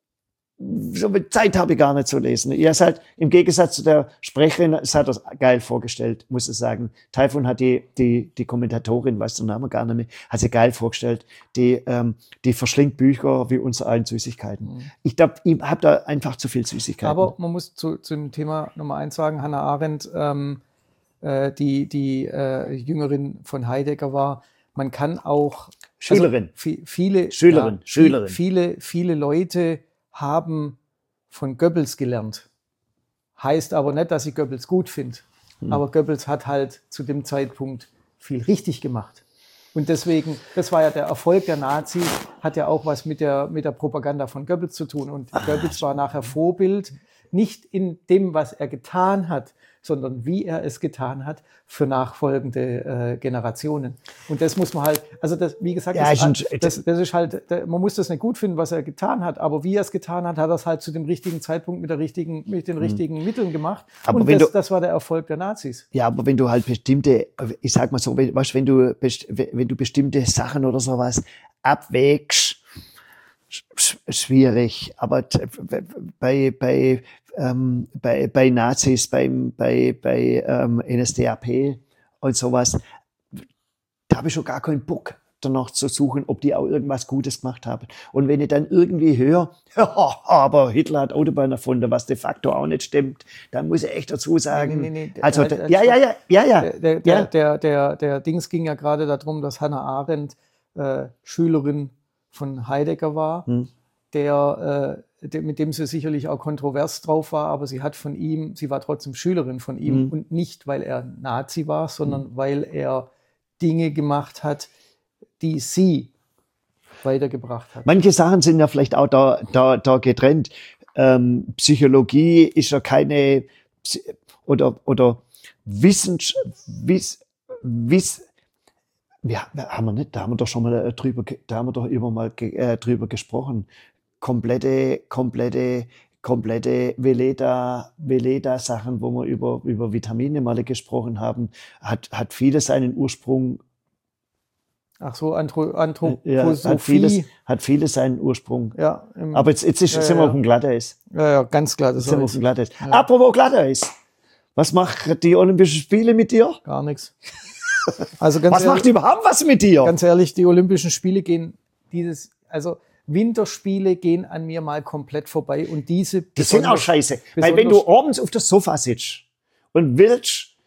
S1: So viel Zeit habe ich gar nicht zu lesen. Ihr ist halt, im Gegensatz zu der Sprecherin, es hat das geil vorgestellt, muss ich sagen. Taifun hat die, die, die Kommentatorin, weiß den Namen gar nicht mehr, hat sie geil vorgestellt. Die, ähm, die verschlingt Bücher wie unser allen Süßigkeiten.
S2: Mhm.
S1: Ich glaube, ich habe da einfach zu viel Süßigkeiten.
S2: Aber man muss zu, zu dem Thema Nummer eins sagen, Hannah Arendt, ähm, äh, die, die äh, Jüngerin von Heidegger war, man kann auch...
S1: Schülerin.
S2: Also, vi- viele,
S1: Schülerin,
S2: ja,
S1: Schülerin.
S2: Viele, viele Leute haben von Goebbels gelernt. Heißt aber nicht, dass ich Goebbels gut finde.
S1: Hm.
S2: Aber Goebbels hat halt zu dem Zeitpunkt viel richtig gemacht. Und deswegen, das war ja der Erfolg der Nazis, hat ja auch was mit der, mit der Propaganda von Goebbels zu tun. Und
S1: Ah,
S2: Goebbels war nachher Vorbild, nicht in dem, was er getan hat, sondern wie er es getan hat für nachfolgende äh, Generationen. Und das muss man halt, also das, wie gesagt,
S1: Ja,
S2: das,
S1: ich-
S2: das, das ist halt, man muss das nicht gut finden, was er getan hat, aber wie er es getan hat, hat er es halt zu dem richtigen Zeitpunkt mit der richtigen, mit den richtigen Mitteln gemacht.
S1: Aber
S2: Und
S1: wenn
S2: das,
S1: du-
S2: das war der Erfolg der Nazis.
S1: Ja, aber wenn du halt bestimmte, ich sag mal so, wenn, weißt, wenn du, best- wenn du bestimmte Sachen oder sowas abwägst, sch- sch- schwierig. Aber t- bei, bei, ähm, bei, bei Nazis, beim, bei, bei ähm, N S D A P und sowas, da habe ich schon gar keinen Bock danach zu suchen, ob die auch irgendwas Gutes gemacht haben. Und wenn ich dann irgendwie höre, ja, aber Hitler hat Autobahn erfunden, was de facto auch nicht stimmt, dann muss ich echt dazu sagen,
S2: Nee, nee, nee,
S1: also,
S2: der- der-
S1: ja, ja, ja, ja, ja,
S2: Der, der, der,
S1: ja.
S2: der, der, der Dings ging ja gerade darum, dass Hannah Arendt äh, Schülerin von Heidegger war,
S1: Hm.
S2: der, äh, der, mit dem sie sicherlich auch kontrovers drauf war, aber sie hat von ihm, sie war trotzdem Schülerin von ihm
S1: Hm.
S2: und nicht, weil er Nazi war, sondern weil er Dinge gemacht hat, die sie weitergebracht hat.
S1: Manche Sachen sind ja vielleicht auch da, da, da getrennt. Ähm, Psychologie ist ja keine, Psy- oder, oder Wissens, Wiss, Wiss, wir, wir haben wir nicht, da haben wir doch schon mal äh, drüber, ge- da haben wir doch immer mal ge, äh, drüber gesprochen. Komplette, komplette, komplette Veleda, Veleda-Sachen, wo wir über, über Vitamine mal gesprochen haben, hat, hat vieles seinen Ursprung.
S2: Ach so, Anthro
S1: Ja, hat
S2: Anthroposophie.
S1: vieles, hat vieles seinen Ursprung.
S2: Ja, im,
S1: Aber jetzt, jetzt ist,
S2: Ja,
S1: sind wir
S2: ja.
S1: auf dem Glatteis.
S2: ja, ja, ganz klar, das
S1: Jetzt sind wir auf
S2: ist
S1: dem Glatteis.
S2: Ja.
S1: Apropos Glatteis. Was macht die Olympischen Spiele mit dir?
S2: gar nichts. Also ganz
S1: Was
S2: ehrlich,
S1: macht überhaupt was mit dir?
S2: ganz ehrlich, die Olympischen Spiele gehen dieses, also Winterspiele gehen an mir mal komplett vorbei und diese
S1: Die sind auch
S2: besonders-
S1: scheiße. Weil wenn du abends auf das Sofa sitzt und willst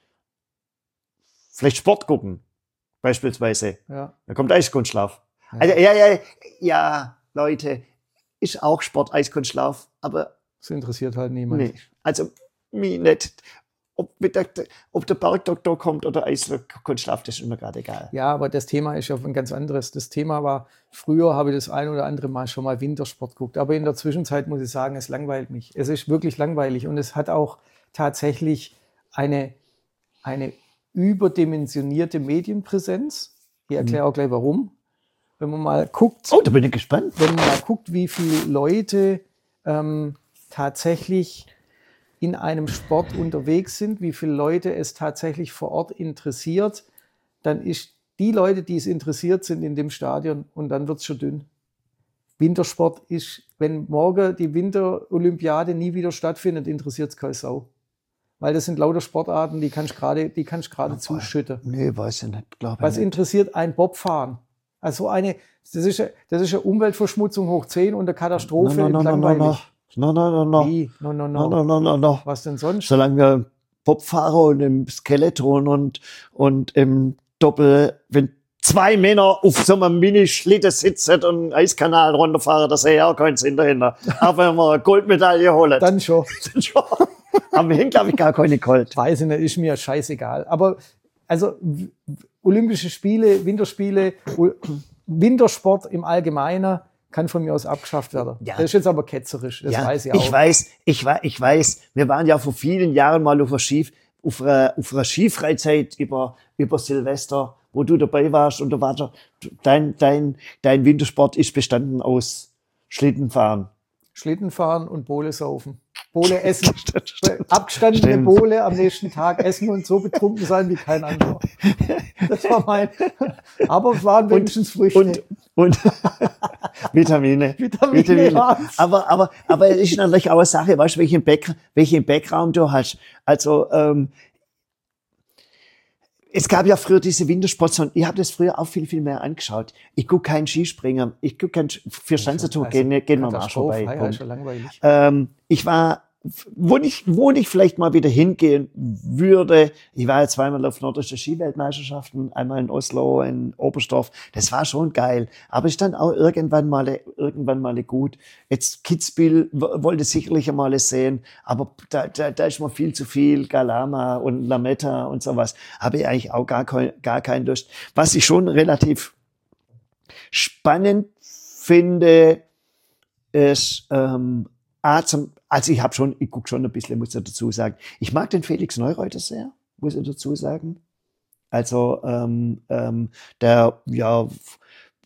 S1: vielleicht Sport gucken, beispielsweise,
S2: Ja,
S1: da kommt Eiskunstlauf.
S2: Ja.
S1: Also, ja, ja, ja, Leute, ist auch Sport, Eiskunstlauf, aber
S2: das interessiert halt niemand.
S1: nee, also mich nicht. Ob, mit der, ob der Bergdoktor kommt oder Eiskunstlauf, das ist mir gerade egal.
S2: Ja, aber das Thema ist ja ein ganz anderes. Das Thema war, früher habe ich das ein oder andere Mal schon mal Wintersport geguckt, aber in der Zwischenzeit muss ich sagen, es langweilt mich. Es ist wirklich langweilig und es hat auch tatsächlich eine, eine überdimensionierte Medienpräsenz. Ich erkläre auch gleich warum. Wenn man mal guckt,
S1: Oh, da bin ich gespannt.
S2: wenn man mal guckt, wie viele Leute ähm, tatsächlich in einem Sport unterwegs sind, wie viele Leute es tatsächlich vor Ort interessiert, dann ist die Leute, die es interessiert, sind in dem Stadion und dann wird es schon dünn. Wintersport ist, wenn morgen die Winterolympiade nie wieder stattfindet, interessiert es keine Sau. Weil das sind lauter Sportarten, die kannst du gerade, die kannst du gerade zuschütten.
S1: Nee, weiß ich nicht, glaube ich
S2: Was
S1: nicht.
S2: interessiert ein Bobfahren? Also eine, das ist, eine- das ist eine Umweltverschmutzung hoch zehn und eine Katastrophe.
S1: No, no, no, no, no, no.
S2: langweilig.
S1: No, no, no, no.
S2: Wie? No, no,
S1: No,
S2: no.
S1: no, no, no, no.
S2: Was denn sonst?
S1: Solange wir im Bobfahrer und im Skeleton und, und im Doppel, wenn zwei Männer auf so einem Minischlitten sitzen und einen Eiskanal runterfahren, das ist ja auch kein Sinn dahinter. Aber wenn wir eine Goldmedaille holen,
S2: Dann schon.
S1: dann schon. Haben wir hin, glaube ich, gar keine Gold.
S2: Weiß ich nicht, ist mir scheißegal. Aber also w- w- Olympische Spiele, Winterspiele, O- Wintersport im Allgemeinen kann von mir aus abgeschafft werden.
S1: Ja.
S2: Das ist jetzt aber ketzerisch, das
S1: Ja,
S2: weiß ich auch.
S1: ich weiß, ich weiß, ich weiß. Wir waren ja vor vielen Jahren mal auf einer, Skif, auf einer, auf einer Skifreizeit über, über Silvester, wo du dabei warst und da war der, dein, dein, dein Wintersport ist bestanden aus Schlittenfahren.
S2: Schlittenfahren und Bowle saufen. Bowle essen. Abgestandene
S1: Stimmt.
S2: Bowle am nächsten Tag essen und so betrunken sein wie kein anderer. Das war mein. Aber es waren wenigstens Früchte.
S1: Und, und Vitamine.
S2: Vitamine, ja.
S1: Aber, aber, aber es ist natürlich auch eine Sache, weißt du, welchen, Back, welchen Background du hast. Also, ähm, es gab ja früher diese Wintersports und ich habe das früher auch viel, viel mehr angeschaut. Ich gucke keinen Skispringer, ich gucke keinen, für Stanzertour
S2: Also,
S1: gehen, gehen wir mal vorbei.
S2: Katastrophe, ja,
S1: Punkt.
S2: ist schon langweilig.
S1: Ähm, ich war, wo ich, wo ich vielleicht mal wieder hingehen würde, ich war ja zweimal auf nordische Skiweltmeisterschaften, einmal in Oslo, in Oberstdorf, das war schon geil. Aber ich stand auch irgendwann mal, irgendwann mal gut. Jetzt Kitzbühel w- wollte sicherlich einmal sehen, aber da, da, da ist mir viel zu viel, Galama und Lametta und sowas, habe ich eigentlich auch gar kein, gar keinen Lust. Was ich schon relativ spannend finde, ist, ähm, Ah, zum, also ich habe schon, ich gucke schon ein bisschen, muss ich dazu sagen. Ich mag den Felix Neureuter sehr, muss ich dazu sagen. Also ähm, ähm, der ja f-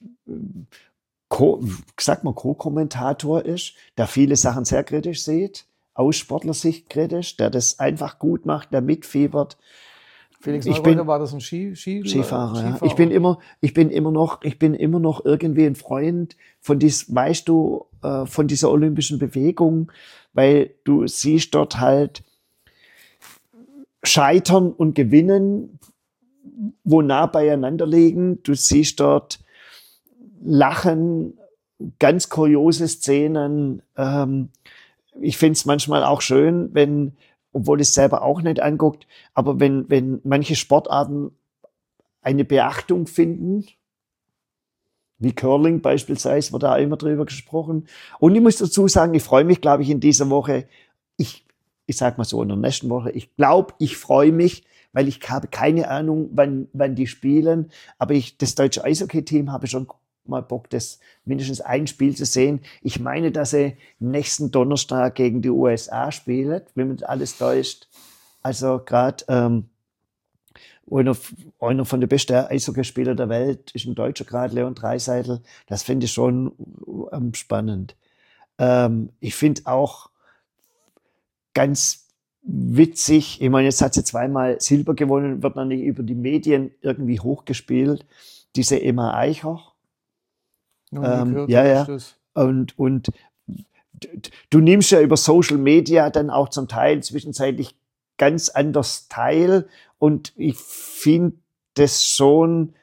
S1: Co, sag mal Co-Kommentator ist, der viele Sachen sehr kritisch sieht, aus Sportlersicht kritisch, der das einfach gut macht, der mitfiebert.
S2: Felix
S1: ich
S2: Neureuter,
S1: bin-
S2: war das ein Ski, Ski,
S1: Skifahrer, ja.
S2: Skifahrer?
S1: Ich bin immer, ich bin immer noch, ich bin immer noch irgendwie ein Freund von dies, weißt du, äh, von dieser olympischen Bewegung, weil du siehst dort halt Scheitern und Gewinnen, wo nah beieinander liegen. Du siehst dort Lachen, ganz kuriose Szenen. Ähm, ich finde es manchmal auch schön, wenn, obwohl ich es selber auch nicht anguckt, aber wenn, wenn manche Sportarten eine Beachtung finden, wie Curling beispielsweise, wird da immer drüber gesprochen. Und ich muss dazu sagen, ich freue mich, glaube ich, in dieser Woche, ich, ich sag mal so, in der nächsten Woche, ich glaube, ich freue mich, weil ich habe keine Ahnung, wann, wann die spielen, aber ich, das deutsche Eishockey-Team habe schon mal Bock, das mindestens ein Spiel zu sehen. Ich meine, dass sie nächsten Donnerstag gegen die U S A spielen, wenn man alles täuscht. Also gerade ähm, einer, einer von den besten Eishockeyspielern der Welt ist ein Deutscher gerade, Leon Draisaitl. Das finde ich schon ähm, spannend. Ähm, ich finde auch ganz witzig, ich meine, jetzt hat sie zweimal Silber gewonnen, wird noch nicht über die Medien irgendwie hochgespielt. Diese Emma Eicher. Ähm,
S2: gehört,
S1: ja, ja. Und, und du nimmst ja über Social Media dann auch zum Teil zwischenzeitlich ganz anders teil. Und ich finde das schon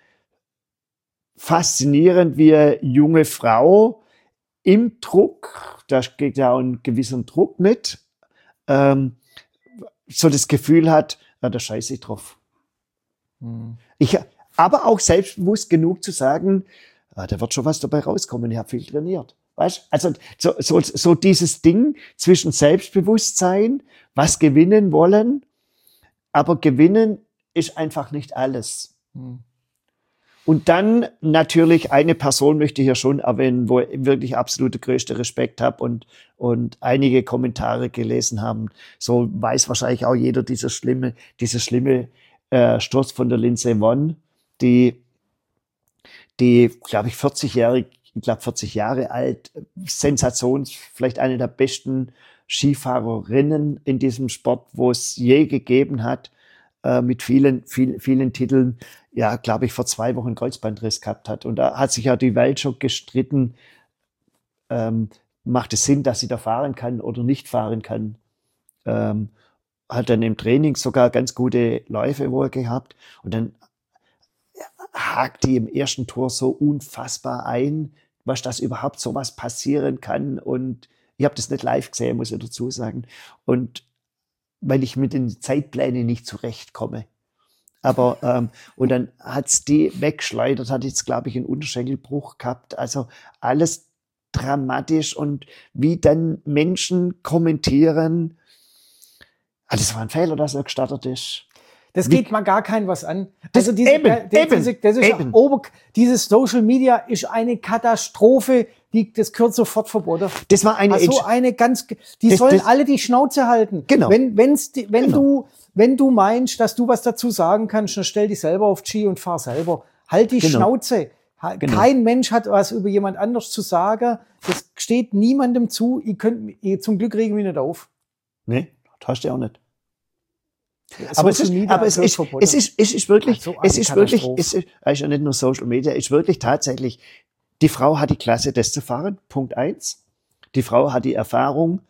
S1: faszinierend, wie eine junge Frau im Druck, da geht ja auch ein gewisser Druck mit, ähm, so das Gefühl hat, ja, da scheiße ich drauf. Hm. Ich, aber auch selbstbewusst genug zu sagen, ja, da wird schon was dabei rauskommen, ich habe viel trainiert. Weißt? Also so, so, so dieses Ding zwischen Selbstbewusstsein, was gewinnen wollen, aber gewinnen ist einfach nicht alles. Hm. Und dann natürlich eine Person möchte ich hier schon erwähnen, wo ich wirklich absolute größte Respekt habe und, und einige Kommentare gelesen haben. So weiß wahrscheinlich auch jeder dieser schlimme, diese schlimme äh, Sturz von der Lindsey Vonn, die, die, glaube ich, vierzig-jährig, ich glaube vierzig Jahre alt, Sensation, vielleicht eine der besten Skifahrerinnen in diesem Sport, wo es je gegeben hat, äh, mit vielen, vielen, vielen Titeln, ja, glaube ich, vor zwei Wochen Kreuzbandriss gehabt hat. Und da hat sich ja die Welt schon gestritten, ähm, macht es Sinn, dass sie da fahren kann oder nicht fahren kann. Ähm, hat dann im Training sogar ganz gute Läufe wohl gehabt. Und dann hakt die im ersten Tor so unfassbar ein, was das überhaupt so was passieren kann. Und ich habe das nicht live gesehen, muss ich dazu sagen. Und weil ich mit den Zeitplänen nicht zurechtkomme. Aber, ähm, und dann hat's die weggeschleudert, hat jetzt, glaube ich, einen Unterschenkelbruch gehabt. Also alles dramatisch und wie dann Menschen kommentieren, ah, das war ein Fehler, dass er gestartet ist.
S2: Das geht mal gar kein was an.
S1: Das,
S2: also diese,
S1: eben,
S2: das,
S1: eben,
S2: diese, das ist
S1: eben.
S2: Ober, dieses Social Media ist eine Katastrophe, die, das gehört sofort verboten.
S1: Das war eine,
S2: also eine ganz, die
S1: das,
S2: sollen
S1: das,
S2: alle die Schnauze halten.
S1: Genau.
S2: Wenn, wenn's, wenn
S1: genau.
S2: du, wenn du meinst, dass du was dazu sagen kannst, dann stell dich selber auf Ski und fahr selber. Halt die
S1: genau.
S2: Schnauze. Genau. Kein Mensch hat was über jemand anders zu sagen. Das steht niemandem zu. Ihr könnt, ihr, zum Glück regen wir nicht auf.
S1: Nee, das hast du auch nicht.
S2: Aber, es ist,
S1: aber es, ist, es, ist, es ist wirklich,
S2: so
S1: es ist wirklich, es ist, es ist ja nicht nur Social Media, es ist wirklich tatsächlich, die Frau hat die Klasse, das zu fahren, Punkt eins. Die Frau hat die Erfahrung.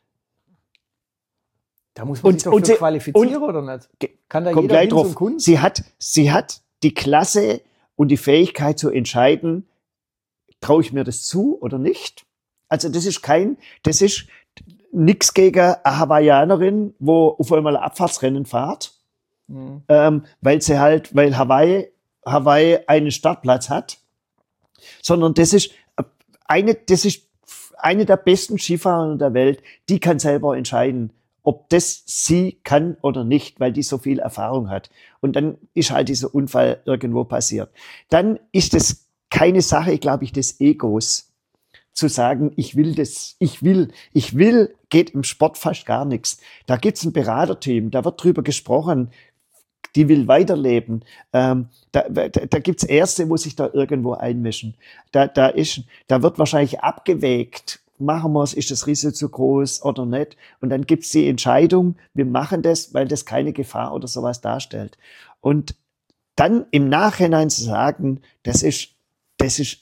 S2: Da muss man und, sich doch für qualifizieren, und, oder nicht?
S1: Kann da jeder hin zum Kunst? Sie hat, sie hat die Klasse und die Fähigkeit zu entscheiden, traue ich mir das zu oder nicht? Also das ist kein, das ist nix gegen eine Hawaiianerin, wo auf einmal ein Abfahrtsrennen fährt, mhm. ähm, weil sie halt, weil Hawaii, Hawaii einen Startplatz hat, sondern das ist eine, das ist eine der besten Skifahrer der Welt, die kann selber entscheiden, ob das sie kann oder nicht, weil die so viel Erfahrung hat. Und dann ist halt dieser Unfall irgendwo passiert. Dann ist es keine Sache, glaube ich, des Egos, zu sagen, ich will das, ich will, ich will, geht im Sport fast gar nichts. Da gibt's ein Beraterteam, da wird drüber gesprochen, die will weiterleben. Ähm, da da, da gibt's Ärzte, wo sich da irgendwo einmischen. Da, da, ist, da wird wahrscheinlich abgewägt, machen wir es, ist das Risiko zu groß oder nicht? Und dann gibt's die Entscheidung, wir machen das, weil das keine Gefahr oder sowas darstellt. Und dann im Nachhinein zu sagen, das ist, das ist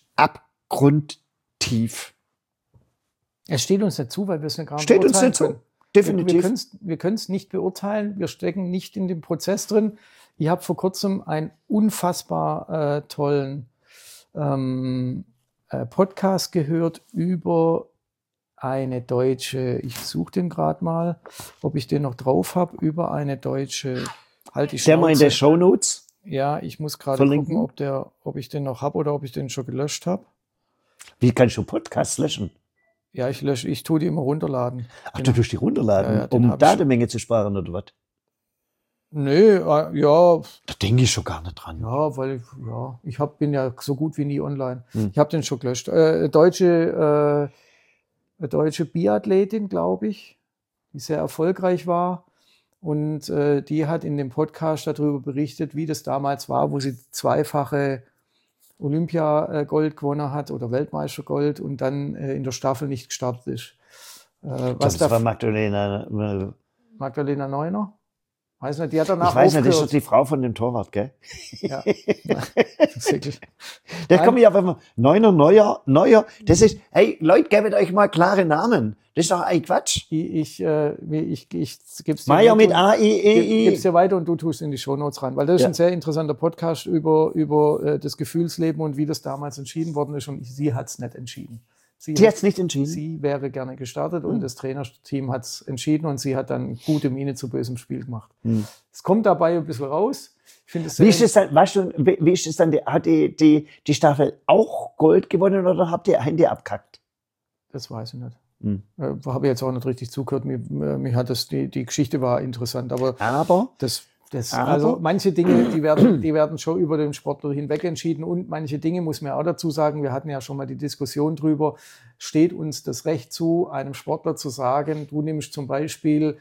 S1: abgrundtief.
S2: Es steht uns nicht zu, weil wir es nicht gerade
S1: steht beurteilen uns nicht
S2: können.
S1: Zu. Definitiv.
S2: Wir, wir können es nicht beurteilen. Wir stecken nicht in dem Prozess drin. Ich habe vor kurzem einen unfassbar äh, tollen ähm, äh, Podcast gehört über eine deutsche, ich suche den gerade mal, ob ich den noch drauf habe, über eine deutsche, halt die Schnauze.
S1: Der mal in der Shownotes.
S2: Ja, ich muss gerade gucken, ob, der, ob ich den noch habe oder ob ich den schon gelöscht habe.
S1: Wie kannst du Podcasts löschen?
S2: Ja, ich lösche, ich tue die immer runterladen.
S1: Ach, du tust die runterladen,
S2: ja, ja,
S1: um Datenmenge zu sparen oder was?
S2: Nee, äh, ja.
S1: Da denke ich schon gar nicht dran.
S2: Ja, weil ja, ich hab, bin ja so gut wie nie online. Hm. Ich habe den schon gelöscht. Äh, deutsche, äh, deutsche Biathletin, glaube ich, die sehr erfolgreich war. Und äh, die hat in dem Podcast darüber berichtet, wie das damals war, wo sie zweifache Olympia-Gold gewonnen hat oder Weltmeistergold und dann äh, in der Staffel nicht gestartet ist. Äh,
S1: Ich
S2: was
S1: glaub, das
S2: da
S1: war Magdalena.
S2: Magdalena Neuner? Weiß nicht, die hat danach
S1: Ich weiß nicht, das ist
S2: aufgehört.
S1: doch die Frau von dem Torwart, gell?
S2: Ja. Das ist wirklich-
S1: Da
S2: Nein.
S1: komme ich auf einmal, Neuner, Neuer, Neuer, das ist, hey, Leute, gebt euch mal klare Namen. Das ist doch ein Quatsch.
S2: Ich, ich, äh, ich, ich gib's dir
S1: Meier
S2: weiter
S1: mit
S2: und-
S1: A, I,
S2: gib-
S1: E,
S2: gib's
S1: I.
S2: dir weiter und du tust in die Shownotes rein, weil das ist
S1: Ja.
S2: ein sehr interessanter Podcast über, über äh, das Gefühlsleben und wie das damals entschieden worden ist und sie hat's nicht entschieden. Sie,
S1: Die
S2: hat-
S1: hat's nicht entschieden.
S2: sie wäre gerne gestartet und
S1: Hm.
S2: das Trainerteam hat's entschieden und sie hat dann gute Miene zu bösem Spiel gemacht.
S1: Hm.
S2: Es kommt dabei ein bisschen raus. Ich finde es sehr
S1: Wie ist es dann, weißt du, wie, wie ist es dann, die, hat die, die, die Staffel auch Gold gewonnen oder habt ihr Hände abkackt?
S2: Das weiß ich nicht.
S1: Hm.
S2: Äh, habe ich jetzt auch nicht richtig zugehört. Mir, mir mir hat das, die, die Geschichte war interessant, aber
S1: Aber,
S2: das, das,
S1: Aber-
S2: also manche Dinge, die werden, die werden schon über den Sportler hinweg entschieden und manche Dinge muss man auch dazu sagen, wir hatten ja schon mal die Diskussion drüber, steht uns das Recht zu, einem Sportler zu sagen, du nimmst zum Beispiel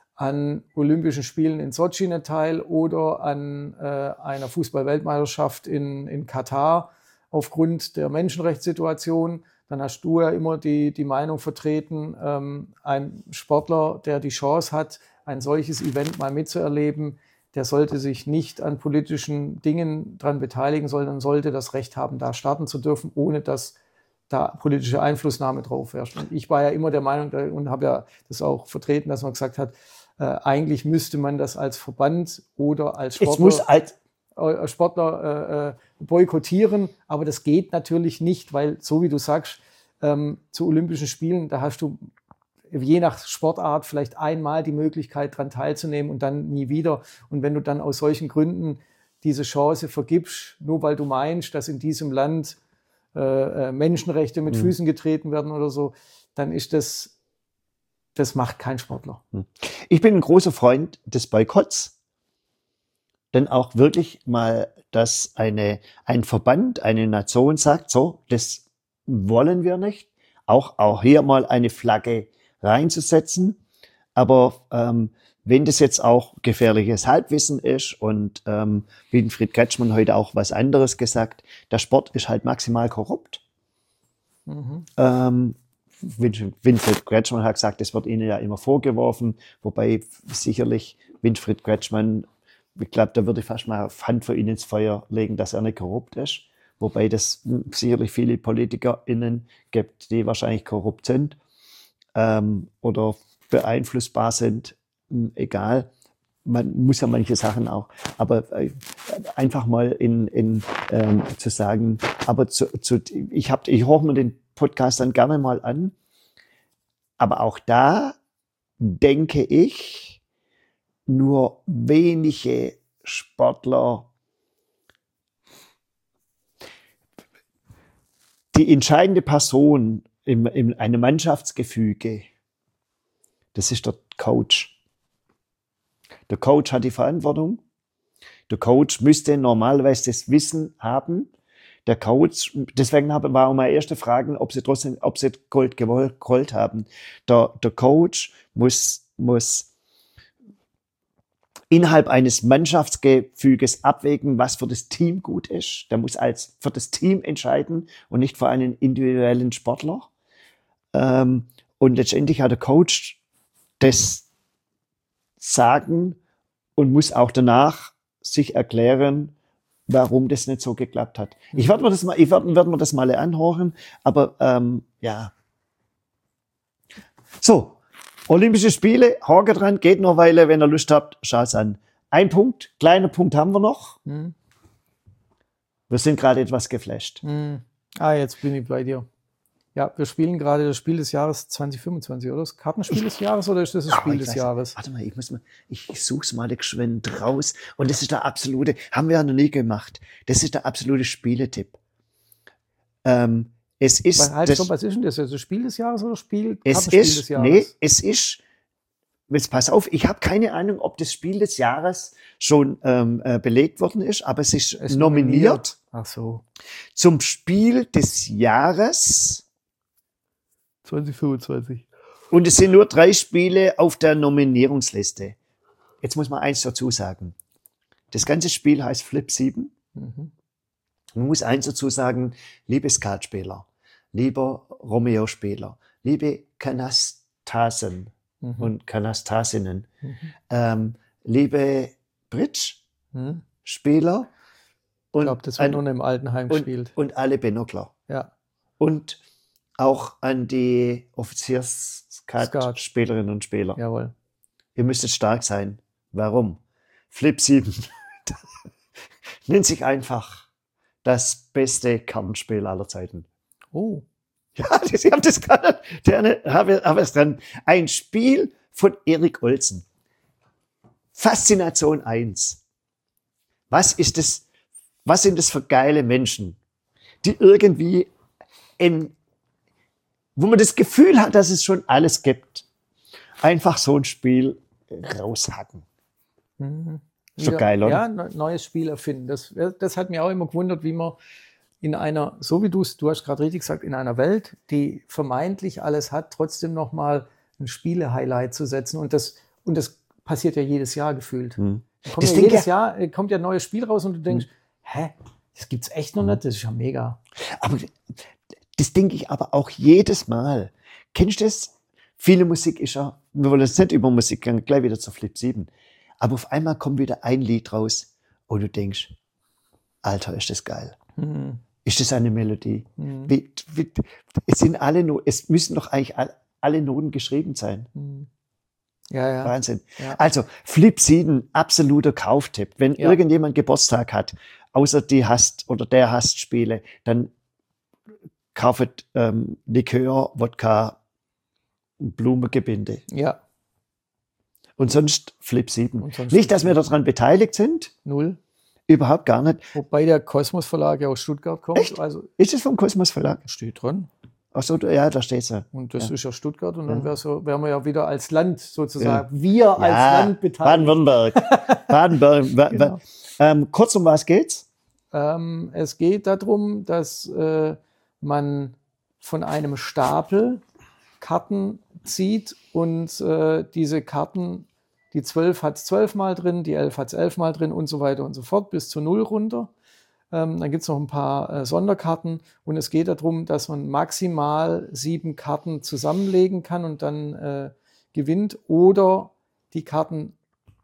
S2: an Olympischen Spielen in Sochi nicht teil oder an äh, einer Fußball-Weltmeisterschaft in, in Katar aufgrund der Menschenrechtssituation. Dann hast du ja immer die, die Meinung vertreten, ähm, ein Sportler, der die Chance hat, ein solches Event mal mitzuerleben, der sollte sich nicht an politischen Dingen dran beteiligen, sondern sollte das Recht haben, da starten zu dürfen, ohne dass da politische Einflussnahme drauf herrscht. Und ich war ja immer der Meinung und habe ja das auch vertreten, dass man gesagt hat, äh, eigentlich müsste man das als Verband oder als
S1: es muss
S2: Sportler,
S1: als,
S2: äh, Sportler äh, boykottieren, aber das geht natürlich nicht, weil, so wie du sagst, ähm, zu Olympischen Spielen, da hast du je nach Sportart vielleicht einmal die Möglichkeit, daran teilzunehmen und dann nie wieder. Und wenn du dann aus solchen Gründen diese Chance vergibst, nur weil du meinst, dass in diesem Land äh, äh, Menschenrechte mit
S1: Mhm.
S2: Füßen getreten werden oder so, dann ist das, das macht kein Sportler.
S1: ich bin ein großer Freund des Boykotts. Denn auch wirklich mal, dass eine, ein Verband, eine Nation sagt, so, das wollen wir nicht. Auch, auch hier mal eine Flagge reinzusetzen. Aber ähm, wenn das jetzt auch gefährliches Halbwissen ist und ähm, Winfried Kretschmann heute auch was anderes gesagt, der Sport ist halt maximal korrupt.
S2: Mhm.
S1: Ähm, Win- Winfried Kretschmann hat gesagt, das wird ihnen ja immer vorgeworfen, wobei sicherlich Winfried Kretschmann, ich glaube, da würde ich fast mal Hand für ihn ins Feuer legen, dass er nicht korrupt ist. Wobei das hm, sicherlich viele PolitikerInnen gibt, die wahrscheinlich korrupt sind ähm, oder beeinflussbar sind. Hm, egal. Man muss ja manche Sachen auch, aber äh, einfach mal in, in ähm, zu sagen, aber zu, zu, ich hab, ich höre mir den Podcast dann gerne mal an, aber auch da denke ich, nur wenige Sportler die entscheidende Person in, in einem Mannschaftsgefüge, das ist der Coach. Der Coach hat die Verantwortung. Der Coach müsste normalerweise das Wissen haben. Der Coach, deswegen war auch meine erste Frage, ob sie trotzdem, ob sie Gold geholt haben. Der, der Coach muss, muss innerhalb eines Mannschaftsgefüges abwägen, was für das Team gut ist. Der muss als für das Team entscheiden und nicht für einen individuellen Sportler. Ähm, und letztendlich hat der Coach das Sagen und muss auch danach sich erklären, warum das nicht so geklappt hat. Ich werde mir das mal, ich werde werd mir das mal anhören, aber ähm, ja. So, Olympische Spiele, Hake dran, geht noch eine Weile, wenn ihr Lust habt, schaut's an. Ein Punkt, kleiner Punkt haben wir noch.
S2: Mhm.
S1: Wir sind gerade etwas geflasht.
S2: Mhm. Ah, jetzt bin ich bei dir. Ja, wir spielen gerade das Spiel des Jahres zwanzig fünfundzwanzig, oder? Das Kartenspiel des Jahres oder ist das das
S1: Aber
S2: Spiel
S1: ich
S2: des
S1: weiß-
S2: Jahres?
S1: Warte mal, ich muss mal, ich such's mal geschwind raus. Und das ist der absolute, haben wir ja noch nie gemacht. Das ist der absolute Spieletipp. Ähm, es ist,
S2: Weil, halt,
S1: das,
S2: stopp, was ist denn das? Das Spiel des Jahres oder Spiel,
S1: es
S2: Kartenspiel
S1: ist,
S2: des Jahres?
S1: nee, es ist, jetzt pass auf, ich habe keine Ahnung, ob das Spiel des Jahres schon ähm, äh, belegt worden ist, aber es ist,
S2: Es
S1: nominiert
S2: Ach so,
S1: zum Spiel des Jahres.
S2: zwanzig fünfundzwanzig.
S1: Und es sind nur drei Spiele auf der Nominierungsliste. jetzt muss man eins dazu sagen. Das ganze Spiel heißt Flip sieben.
S2: Mhm.
S1: Man muss eins dazu sagen, liebe Skatspieler, lieber Romeo-Spieler, liebe Kanastasen
S2: Mhm.
S1: und Kanastasinnen,
S2: Mhm.
S1: ähm, liebe Bridge-Spieler
S2: Mhm.
S1: und,
S2: Ich glaube, das wird
S1: an-
S2: nur im Altenheim
S1: und,
S2: gespielt.
S1: und alle Binokler.
S2: Ja.
S1: Und auch an die
S2: Skat.
S1: Offizierskat-Spielerinnen und Spieler.
S2: Jawohl.
S1: Ihr müsstet stark sein. Warum? Flip sieben nennt sich einfach das beste Kartenspiel aller Zeiten.
S2: Oh.
S1: Ja, das, ich habe das gerade, habe hab es dran. Ein Spiel von Erik Olsen. Faszination eins. Was ist das, was sind das für geile Menschen, die irgendwie in, wo man das Gefühl hat, dass es schon alles gibt, einfach so ein Spiel raushacken.
S2: Mhm.
S1: Ist doch geil, oder?
S2: Ja, ne- neues Spiel erfinden. Das, das hat mich auch immer gewundert, wie man in einer, so wie du es, du hast gerade richtig gesagt, in einer Welt, die vermeintlich alles hat, trotzdem nochmal ein Spiele-Highlight zu setzen. Und das, und das passiert ja jedes Jahr gefühlt.
S1: Hm.
S2: Da kommt
S1: Das
S2: ja
S1: Ding
S2: jedes
S1: ja-
S2: Jahr äh, kommt ja ein neues Spiel raus und du denkst, hä, das gibt's echt noch nicht? Das ist ja mega.
S1: Aber das denke ich aber auch jedes Mal. Kennst du das? Viele Musik ist ja, wir wollen jetzt nicht über Musik gehen, gleich wieder zu Flip sieben. Aber auf einmal kommt wieder ein Lied raus und du denkst, Alter, ist das geil.
S2: Mhm.
S1: Ist das eine Melodie?
S2: Mhm.
S1: Wie, wie, es sind alle, No- es müssen doch eigentlich all- alle Noten geschrieben sein.
S2: Mhm. Ja, ja.
S1: Wahnsinn.
S2: Ja.
S1: Also Flip sieben, absoluter Kauftipp. Wenn
S2: Ja.
S1: irgendjemand Geburtstag hat, außer die hasst oder der hasst Spiele, dann kauft ähm, Likör, Wodka, Blumengebinde.
S2: Ja,
S1: Und sonst Flip sieben.
S2: Und sonst
S1: Nicht, dass
S2: Flip
S1: wir daran beteiligt sind,
S2: null.
S1: überhaupt gar nicht.
S2: Wobei der Kosmos Verlag ja aus Stuttgart kommt.
S1: Echt?
S2: Also
S1: Ist es vom Kosmos Verlag?
S2: steht dran.
S1: Ach so, ja, da steht's ja.
S2: Und das
S1: Ja.
S2: ist ja Stuttgart. Und dann
S1: Ja.
S2: wär so, wären wir ja wieder als Land sozusagen, wir als
S1: Ja,
S2: Land beteiligt.
S1: Baden-Württemberg. Baden-Württemberg. Wa-
S2: Genau.
S1: wa- ähm, kurz, um was geht's?
S2: Ähm, es geht darum, dass äh, man von einem Stapel Karten zieht und äh, diese Karten, die zwölf hat es zwölfmal drin, die elf hat es elfmal drin und so weiter und so fort bis zur Null runter. Ähm, dann gibt es noch ein paar äh, Sonderkarten und es geht darum, dass man maximal sieben Karten zusammenlegen kann und dann äh, gewinnt oder die Karten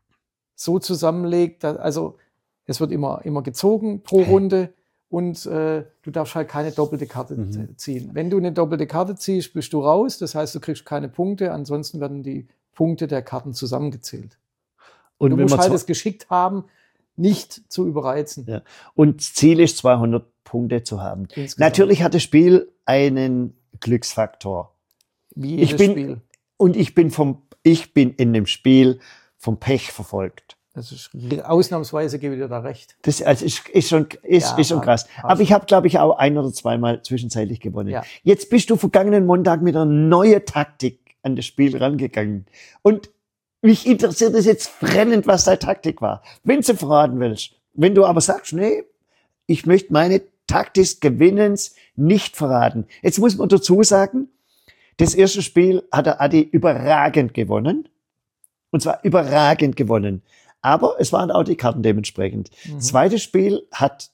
S2: so zusammenlegt, dass, also es wird immer, immer gezogen pro Runde und äh, du darfst halt keine doppelte Karte
S1: Mhm.
S2: z- ziehen. Wenn du eine doppelte Karte ziehst, bist du raus, das heißt, du kriegst keine Punkte, ansonsten werden die Punkte der Karten zusammengezählt.
S1: Und,
S2: Du
S1: wenn
S2: musst
S1: man
S2: halt
S1: zwe-
S2: es geschickt haben, nicht zu überreizen.
S1: ja. Und das Ziel ist, zweihundert Punkte zu haben.
S2: Insgesamt.
S1: Natürlich hat das Spiel einen Glücksfaktor.
S2: Wie jedes
S1: Ich bin,
S2: Spiel.
S1: und ich bin vom, ich bin in dem Spiel vom Pech verfolgt.
S2: Das ist ausnahmsweise, gebe ich dir da recht.
S1: Das also ist, ist, schon, ist,
S2: Ja,
S1: ist schon krass.
S2: krass.
S1: Aber ich habe, glaube ich, auch ein oder zweimal zwischenzeitlich gewonnen.
S2: Ja.
S1: Jetzt bist du vergangenen Montag mit einer neuen Taktik an das Spiel rangegangen. Und mich interessiert es jetzt brennend, was deine Taktik war. Wenn du verraten willst. Wenn du aber sagst, nee, ich möchte meine Taktik des Gewinnens nicht verraten. Jetzt muss man dazu sagen, das erste Spiel hat der Adi überragend gewonnen. Und zwar überragend gewonnen. Aber es waren auch die Karten dementsprechend.
S2: Mhm.
S1: Zweites Spiel hat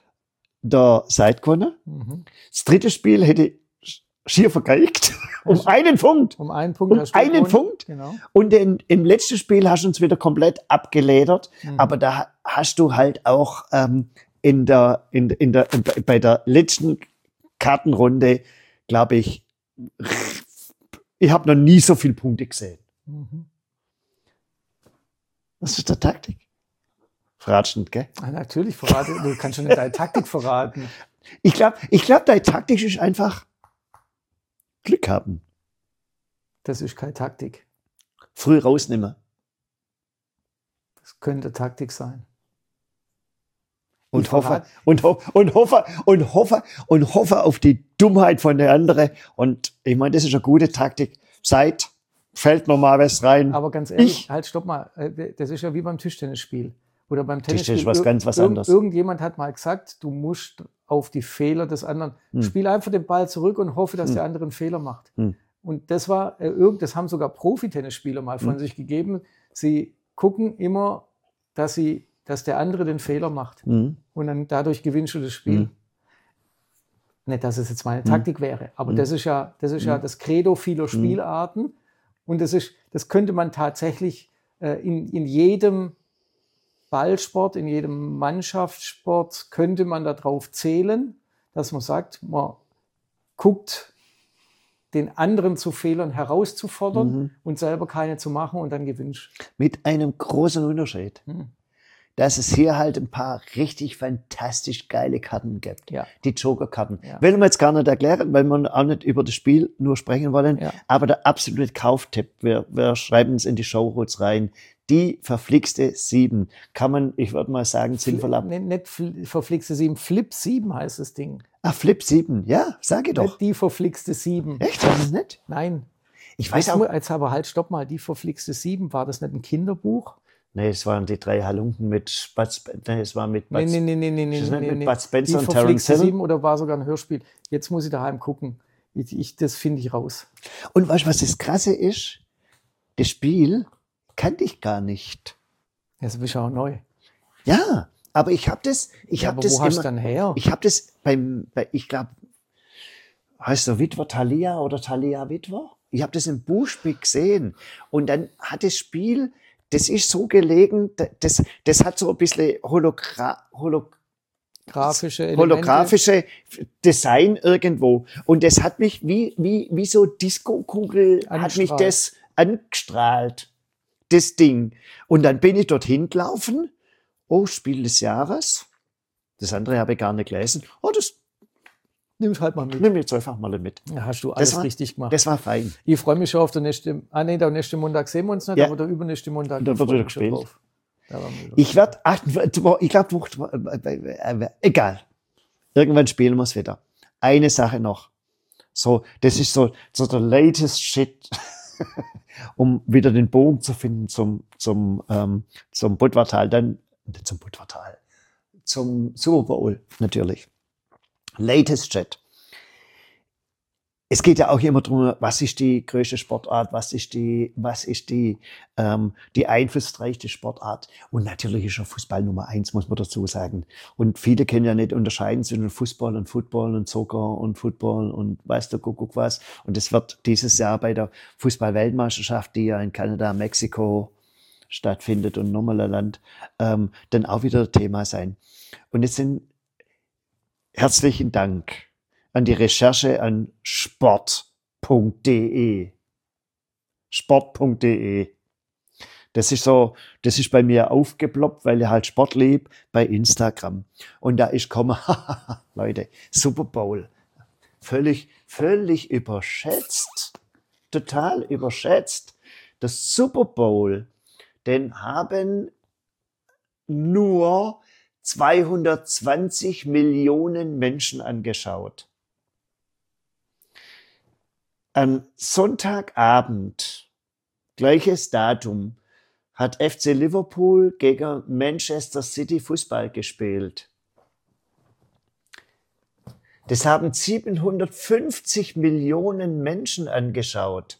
S1: der Seid gewonnen.
S2: Mhm.
S1: Das dritte Spiel hätte schier vergeigt. Um
S2: Also-
S1: einen Punkt.
S2: Um einen Punkt.
S1: Um
S2: hast du
S1: einen
S2: gewonnen.
S1: Punkt.
S2: Genau.
S1: Und in, im letzten Spiel hast du uns wieder komplett abgeledert.
S2: Mhm.
S1: Aber da hast du halt auch ähm, in der, in, in der, in, bei der letzten Kartenrunde, glaube ich, ich habe noch nie so viele Punkte gesehen.
S2: Mhm.
S1: Was ist der Taktik? Verratst du nicht, gell?
S2: Ah, natürlich, verrate, du kannst schon nicht deine Taktik verraten.
S1: Ich glaube, ich glaub, deine Taktik ist einfach Glück haben.
S2: Das ist keine Taktik.
S1: Früh rausnehmen.
S2: Das könnte Taktik sein.
S1: Und
S2: Ich
S1: hoffe,
S2: verrat-
S1: und, ho und hoffe, und hoffe, und hoffe auf die Dummheit von der anderen. Und ich meine, das ist eine gute Taktik. Seit fällt noch mal was rein.
S2: Aber ganz ehrlich,
S1: Ich-
S2: halt, stopp mal. Äh, Das ist ja wie beim Tischtennisspiel. Oder beim Tennisspiel.
S1: Tischtennis ist was
S2: Ir-
S1: ganz was
S2: irg-
S1: anderes.
S2: Irgendjemand hat mal gesagt, du musst auf die Fehler des anderen.
S1: Hm.
S2: Spiel einfach den Ball zurück und hoffe, dass
S1: Hm.
S2: der andere einen Fehler macht.
S1: Hm.
S2: Und das war, äh, irgend- das haben sogar Profi-Tennisspieler mal von
S1: Hm.
S2: sich gegeben. Sie gucken immer, dass sie, dass der andere den Fehler macht.
S1: Mhm.
S2: Und dann dadurch gewinnst du das Spiel.
S1: Mhm.
S2: Nicht, dass es jetzt meine Taktik
S1: Mhm.
S2: wäre, aber
S1: Mhm.
S2: das ist ja, das ist
S1: Mhm.
S2: ja das Credo vieler Spielarten. Und das ist, das könnte man tatsächlich äh, in, in jedem Ballsport, in jedem Mannschaftssport könnte man darauf zählen, dass man sagt, man guckt, den anderen zu Fehlern herauszufordern
S1: Mhm.
S2: und selber keine zu machen und dann gewinnst.
S1: Mit einem großen Unterschied,
S2: Mhm.
S1: dass es hier halt ein paar richtig fantastisch geile Karten gibt.
S2: Ja.
S1: Die Joker-Karten.
S2: Ja.
S1: Will man jetzt gar nicht erklären, weil wir auch nicht über das Spiel nur sprechen wollen.
S2: Ja.
S1: Aber der absolute Kauftipp, wir, wir schreiben es in die Shownotes rein. Die verflixte sieben kann man, ich würde mal sagen, sinnvoll ab.
S2: Nicht, nicht fl- verflixte sieben, Flip sieben heißt das Ding.
S1: Ah, Flip sieben, ja, sage doch.
S2: Nicht die verflixte sieben.
S1: Echt, war das nicht?
S2: Nein.
S1: Ich weiß
S2: Jetzt,
S1: auch.
S2: mu- jetzt aber halt, stopp mal, die verflixte sieben, war das nicht ein Kinderbuch?
S1: Nee, es waren die drei Halunken mit Bud Sp- nee, es war mit Bud
S2: Nee, nee, nee, nee, nee, nee,
S1: Ist das nicht
S2: nee,
S1: mit
S2: nee.
S1: Bud Spencer
S2: Die
S1: und Terence
S2: verflixte
S1: Hill?
S2: sieben oder war sogar ein Hörspiel. Jetzt muss ich daheim gucken. Ich, ich, das finde ich raus.
S1: Und weißt du, was das Krasse ist? Das Spiel kannte ich gar nicht.
S2: Das ist auch neu.
S1: Ja, aber ich habe das, ich
S2: Ja,
S1: habe
S2: aber
S1: das
S2: wo hast du
S1: immer,
S2: dann her?
S1: ich habe das beim, bei, ich glaube, heißt der Witwer Thalia oder Thalia Witwer? Ich habe das im Buchspiel gesehen und dann hat das Spiel, das ist so gelegen, das, das hat so ein bisschen Hologra, Holog,
S2: Grafische Elemente.
S1: holographische Design irgendwo. Und das hat mich wie, wie, wie so Disco-Kugel, hat mich
S2: Angestrahlt.
S1: das angestrahlt, das Ding. Und dann bin ich dorthin gelaufen. Oh, Spiel des Jahres. Das andere habe ich gar nicht gelesen. Oh, das
S2: Nimm halt mal mit.
S1: nimm jetzt einfach mal mit.
S2: Ja, hast du alles
S1: Das war-
S2: richtig gemacht.
S1: Das war fein.
S2: Ich freue mich schon auf den nächsten, ah nee, der nächste Montag sehen wir uns nicht,
S1: Ja.
S2: aber der übernächste Montag.
S1: Da
S2: ich
S1: wird
S2: freu
S1: wieder
S2: mich schon
S1: gespielt.
S2: drauf. Da werden wir wieder-
S1: Ich werde, ich glaube, egal. Irgendwann spielen wir es wieder. Eine Sache noch. So, das ist so, so der latest shit, um wieder den Bogen zu finden zum, zum, ähm, zum Budvartal, dann, nicht zum Budvartal, zum Super Bowl, natürlich. Latest shit. Es geht ja auch immer darum, was ist die größte Sportart, was ist die, was ist die, ähm, die einflussreichste Sportart. Und natürlich ist ja Fußball Nummer eins, muss man dazu sagen. Und viele können ja nicht unterscheiden zwischen Fußball und Football und Soccer und Football und weiß der Kuckuck was. Und das wird dieses Jahr bei der Fußball-Weltmeisterschaft, die ja in Kanada, Mexiko stattfindet und nochmal ein Land, ähm, dann auch wieder Thema sein. Und jetzt sind herzlichen Dank an die Recherche an sport punkt de. sport punkt de. Das ist so, das ist bei mir aufgeploppt, weil ich halt Sport lieb bei Instagram. Und da ist gekommen, Leute, Super Bowl. Völlig, völlig überschätzt. Total überschätzt. Das Super Bowl, den haben nur zweihundertzwanzig Millionen Menschen angeschaut. Am Sonntagabend, gleiches Datum, hat F C Liverpool gegen Manchester City Fußball gespielt. Das haben siebenhundertfünfzig Millionen Menschen angeschaut.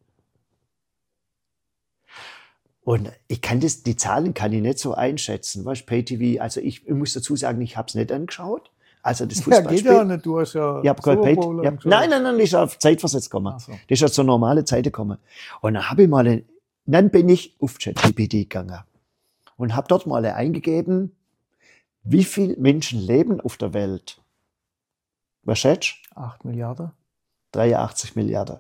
S1: Und ich kann das, die Zahlen kann ich nicht so einschätzen. Was Pay-T V, also ich, ich muss dazu sagen, ich habe es nicht angeschaut. Also das
S2: Ja,
S1: Fußballspiel.
S2: geht ja nicht, du hast ja.
S1: Ich habe gerade
S2: Super
S1: Pay-
S2: Bowl
S1: ich hab,
S2: angeschaut.
S1: nein, nein, nein, ich auf Zeitversetzt gekommen.
S2: Ach so.
S1: Das ist ja zur normalen Zeit gekommen. Und dann habe ich mal, ein, dann bin ich auf ChatGPT gegangen und habe dort mal eingegeben, wie viele Menschen leben auf der Welt. Was schätzt du?
S2: Acht Milliarden?
S1: dreiundachtzig Milliarden.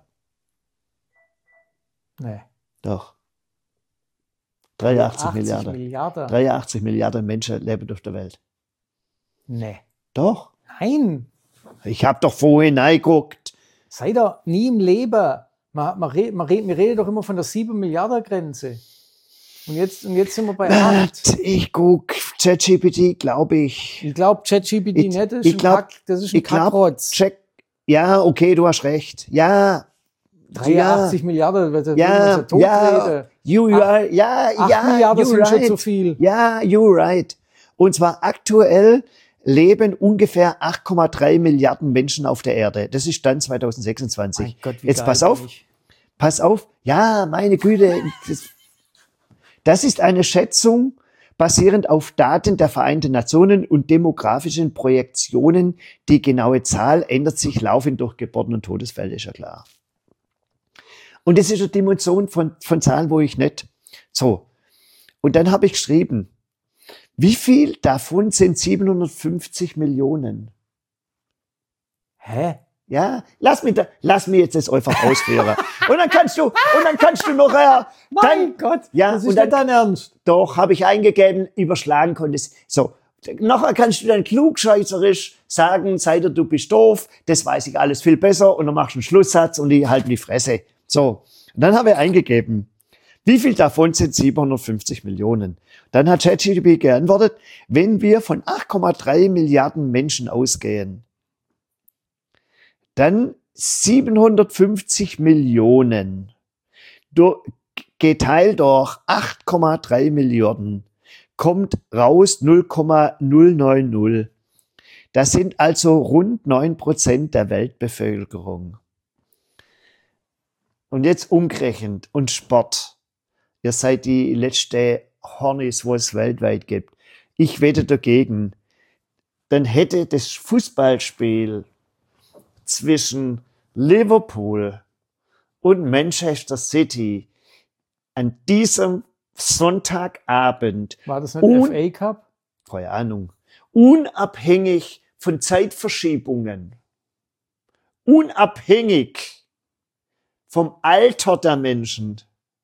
S2: Nee.
S1: Doch. dreiundachtzig
S2: achtzig
S1: Milliarden.
S2: Milliarden?
S1: dreiundachtzig Milliarden Menschen leben auf der Welt.
S2: Nee.
S1: Doch.
S2: Nein.
S1: Ich habe doch vorhin reingeguckt.
S2: Seid ihr nie im Leben. Man, man, red, man, red, wir reden doch immer von der sieben Milliarden Grenze. Und jetzt, und jetzt sind wir bei acht.
S1: Wart, ich guck ChatGPT, glaube ich.
S2: Ich glaube, ChatGPT
S1: Ich-
S2: nicht, das ist
S1: ich
S2: ein
S1: glaub-
S2: Kack, das ist ein
S1: Ich glaube,
S2: Kackrotz.
S1: check. Ja, okay, du hast recht. Ja.
S2: dreiundachtzig Milliarden, da
S1: Ja,
S2: würden wir so tot
S1: ja,
S2: reden.
S1: you right. Ja,
S2: acht
S1: ja,
S2: Milliarden
S1: you
S2: sind
S1: right.
S2: schon zu viel.
S1: Ja, you right. Und zwar aktuell leben ungefähr acht Komma drei Milliarden Menschen auf der Erde. Das ist Stand zwanzig sechsundzwanzig.
S2: Mein Gott, wie
S1: Jetzt
S2: geil
S1: pass
S2: bin
S1: auf,
S2: ich.
S1: pass auf. Ja, meine Güte. Das, Das ist eine Schätzung basierend auf Daten der Vereinten Nationen und demografischen Projektionen. Die genaue Zahl ändert sich laufend durch Geburten und Todesfälle, ist ja klar. Und das ist eine Dimension von, von Zahlen, wo ich nicht. So. Und dann habe ich geschrieben, wie viel davon sind siebenhundertfünfzig Millionen?
S2: Hä?
S1: Ja, lass mich, da, lass mich jetzt das einfach ausführen. Und dann kannst du, und dann kannst du noch, äh,
S2: Mein Gott,
S1: ja,
S2: das ist
S1: und dann,
S2: nicht dein Ernst.
S1: Doch, habe ich eingegeben, überschlagen konntest. So, nachher kannst du dann klugscheißerisch sagen, sei dir, du bist doof, das weiß ich alles viel besser, und dann machst du einen Schlusssatz und die halten die Fresse. So, und dann habe ich eingegeben, wie viel davon sind siebenhundertfünfzig Millionen? Dann hat ChatGPT geantwortet, wenn wir von acht Komma drei Milliarden Menschen ausgehen, dann siebenhundertfünfzig Millionen durch, geteilt durch acht Komma drei Milliarden kommt raus null Komma null neun null. Das sind also rund neun Prozent der Weltbevölkerung. Und jetzt umgerechnet und Sport. Ihr seid die letzte Hornis, wo es weltweit gibt. Ich wette dagegen. Dann hätte das Fußballspiel zwischen Liverpool und Manchester City an diesem Sonntagabend,
S2: war das ein F A Cup?
S1: Keine Ahnung, unabhängig von Zeitverschiebungen, unabhängig vom Alter der Menschen,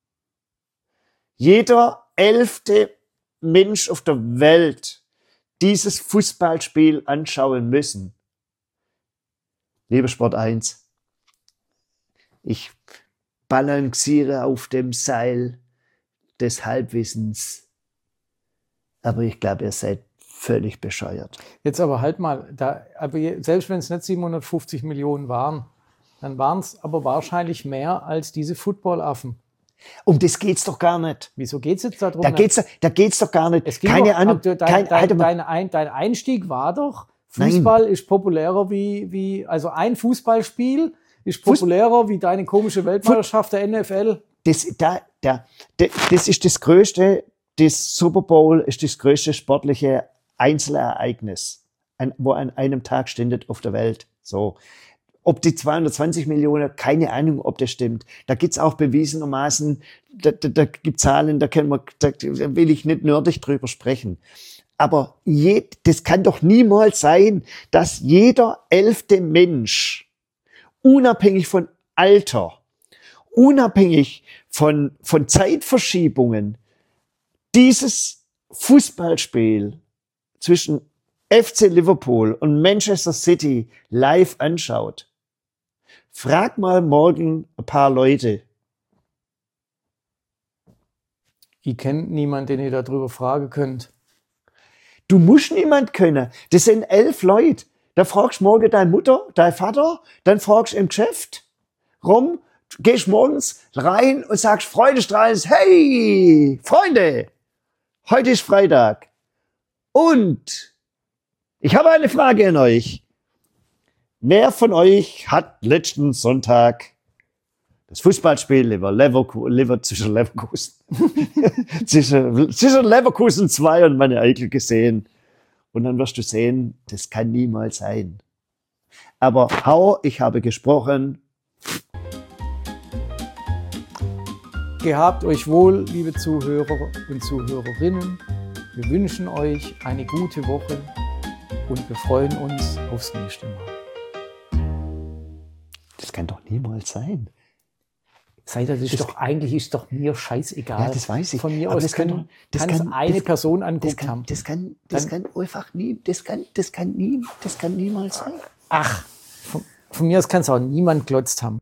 S1: jeder elfte Mensch auf der Welt dieses Fußballspiel anschauen müssen. Lieber Sport eins, ich balanciere auf dem Seil des Halbwissens, aber ich glaube, ihr seid völlig bescheuert.
S2: Jetzt aber halt mal, da, aber je, selbst wenn es nicht siebenhundertfünfzig Millionen waren, dann waren es aber wahrscheinlich mehr als diese Footballaffen.
S1: Um das geht's doch gar nicht.
S2: Wieso geht's jetzt darum?
S1: Da geht's, da geht's doch gar nicht.
S2: Es ging
S1: Keine
S2: doch,
S1: Ahnung.
S2: Dein,
S1: Kein,
S2: dein,
S1: halt
S2: dein, ein, dein Einstieg war doch, Fußball Nein. ist populärer wie, wie, also ein Fußballspiel ist populärer Fuß wie deine komische Weltmeisterschaft der N F L.
S1: Das, da, da, das ist das größte, das Super Bowl ist das größte sportliche Einzelereignis, an, wo an einem Tag stündet auf der Welt. So. Ob die zweihundertzwanzig Millionen, keine Ahnung, ob das stimmt. Da gibt's auch bewiesenermaßen, da, da, da gibt Zahlen, da, können wir, da will ich nicht nerdig drüber sprechen. Aber je, das kann doch niemals sein, dass jeder elfte Mensch, unabhängig von Alter, unabhängig von, von Zeitverschiebungen, dieses Fußballspiel zwischen F C Liverpool und Manchester City live anschaut. Frag mal morgen ein paar Leute.
S2: Ich kenne niemanden, den ihr darüber fragen könnt.
S1: Du musst niemand können. Das sind elf Leute. Da fragst du morgen deine Mutter, dein Vater, dann fragst du im Geschäft rum, gehst morgens rein und sagst freudestrahlend, hey, Freunde, heute ist Freitag. Und ich habe eine Frage an euch. Wer von euch hat letzten Sonntag das Fußballspiel über Leverkusen, Lever, zwischen Leverkusen, zwischen, zwischen Leverkusen zwei und meine Eichel gesehen? Und dann wirst du sehen, das kann niemals sein. Aber hau, ich habe gesprochen.
S2: Gehabt euch wohl, liebe Zuhörer und Zuhörerinnen. Wir wünschen euch eine gute Woche und wir freuen uns aufs nächste Mal.
S1: Das kann doch niemals sein.
S2: Seid das ist das doch eigentlich ist doch mir scheißegal.
S1: Ja, das weiß ich.
S2: Von mir
S1: aber
S2: aus
S1: das kann,
S2: kann,
S1: das
S2: kann
S1: kann
S2: eine
S1: das,
S2: Person anguckt
S1: das kann,
S2: haben.
S1: Das kann, das
S2: Dann,
S1: kann einfach nie, das kann, das kann nie, das kann niemals sein.
S2: Ach, von, von mir aus kann es auch niemand glotzt haben.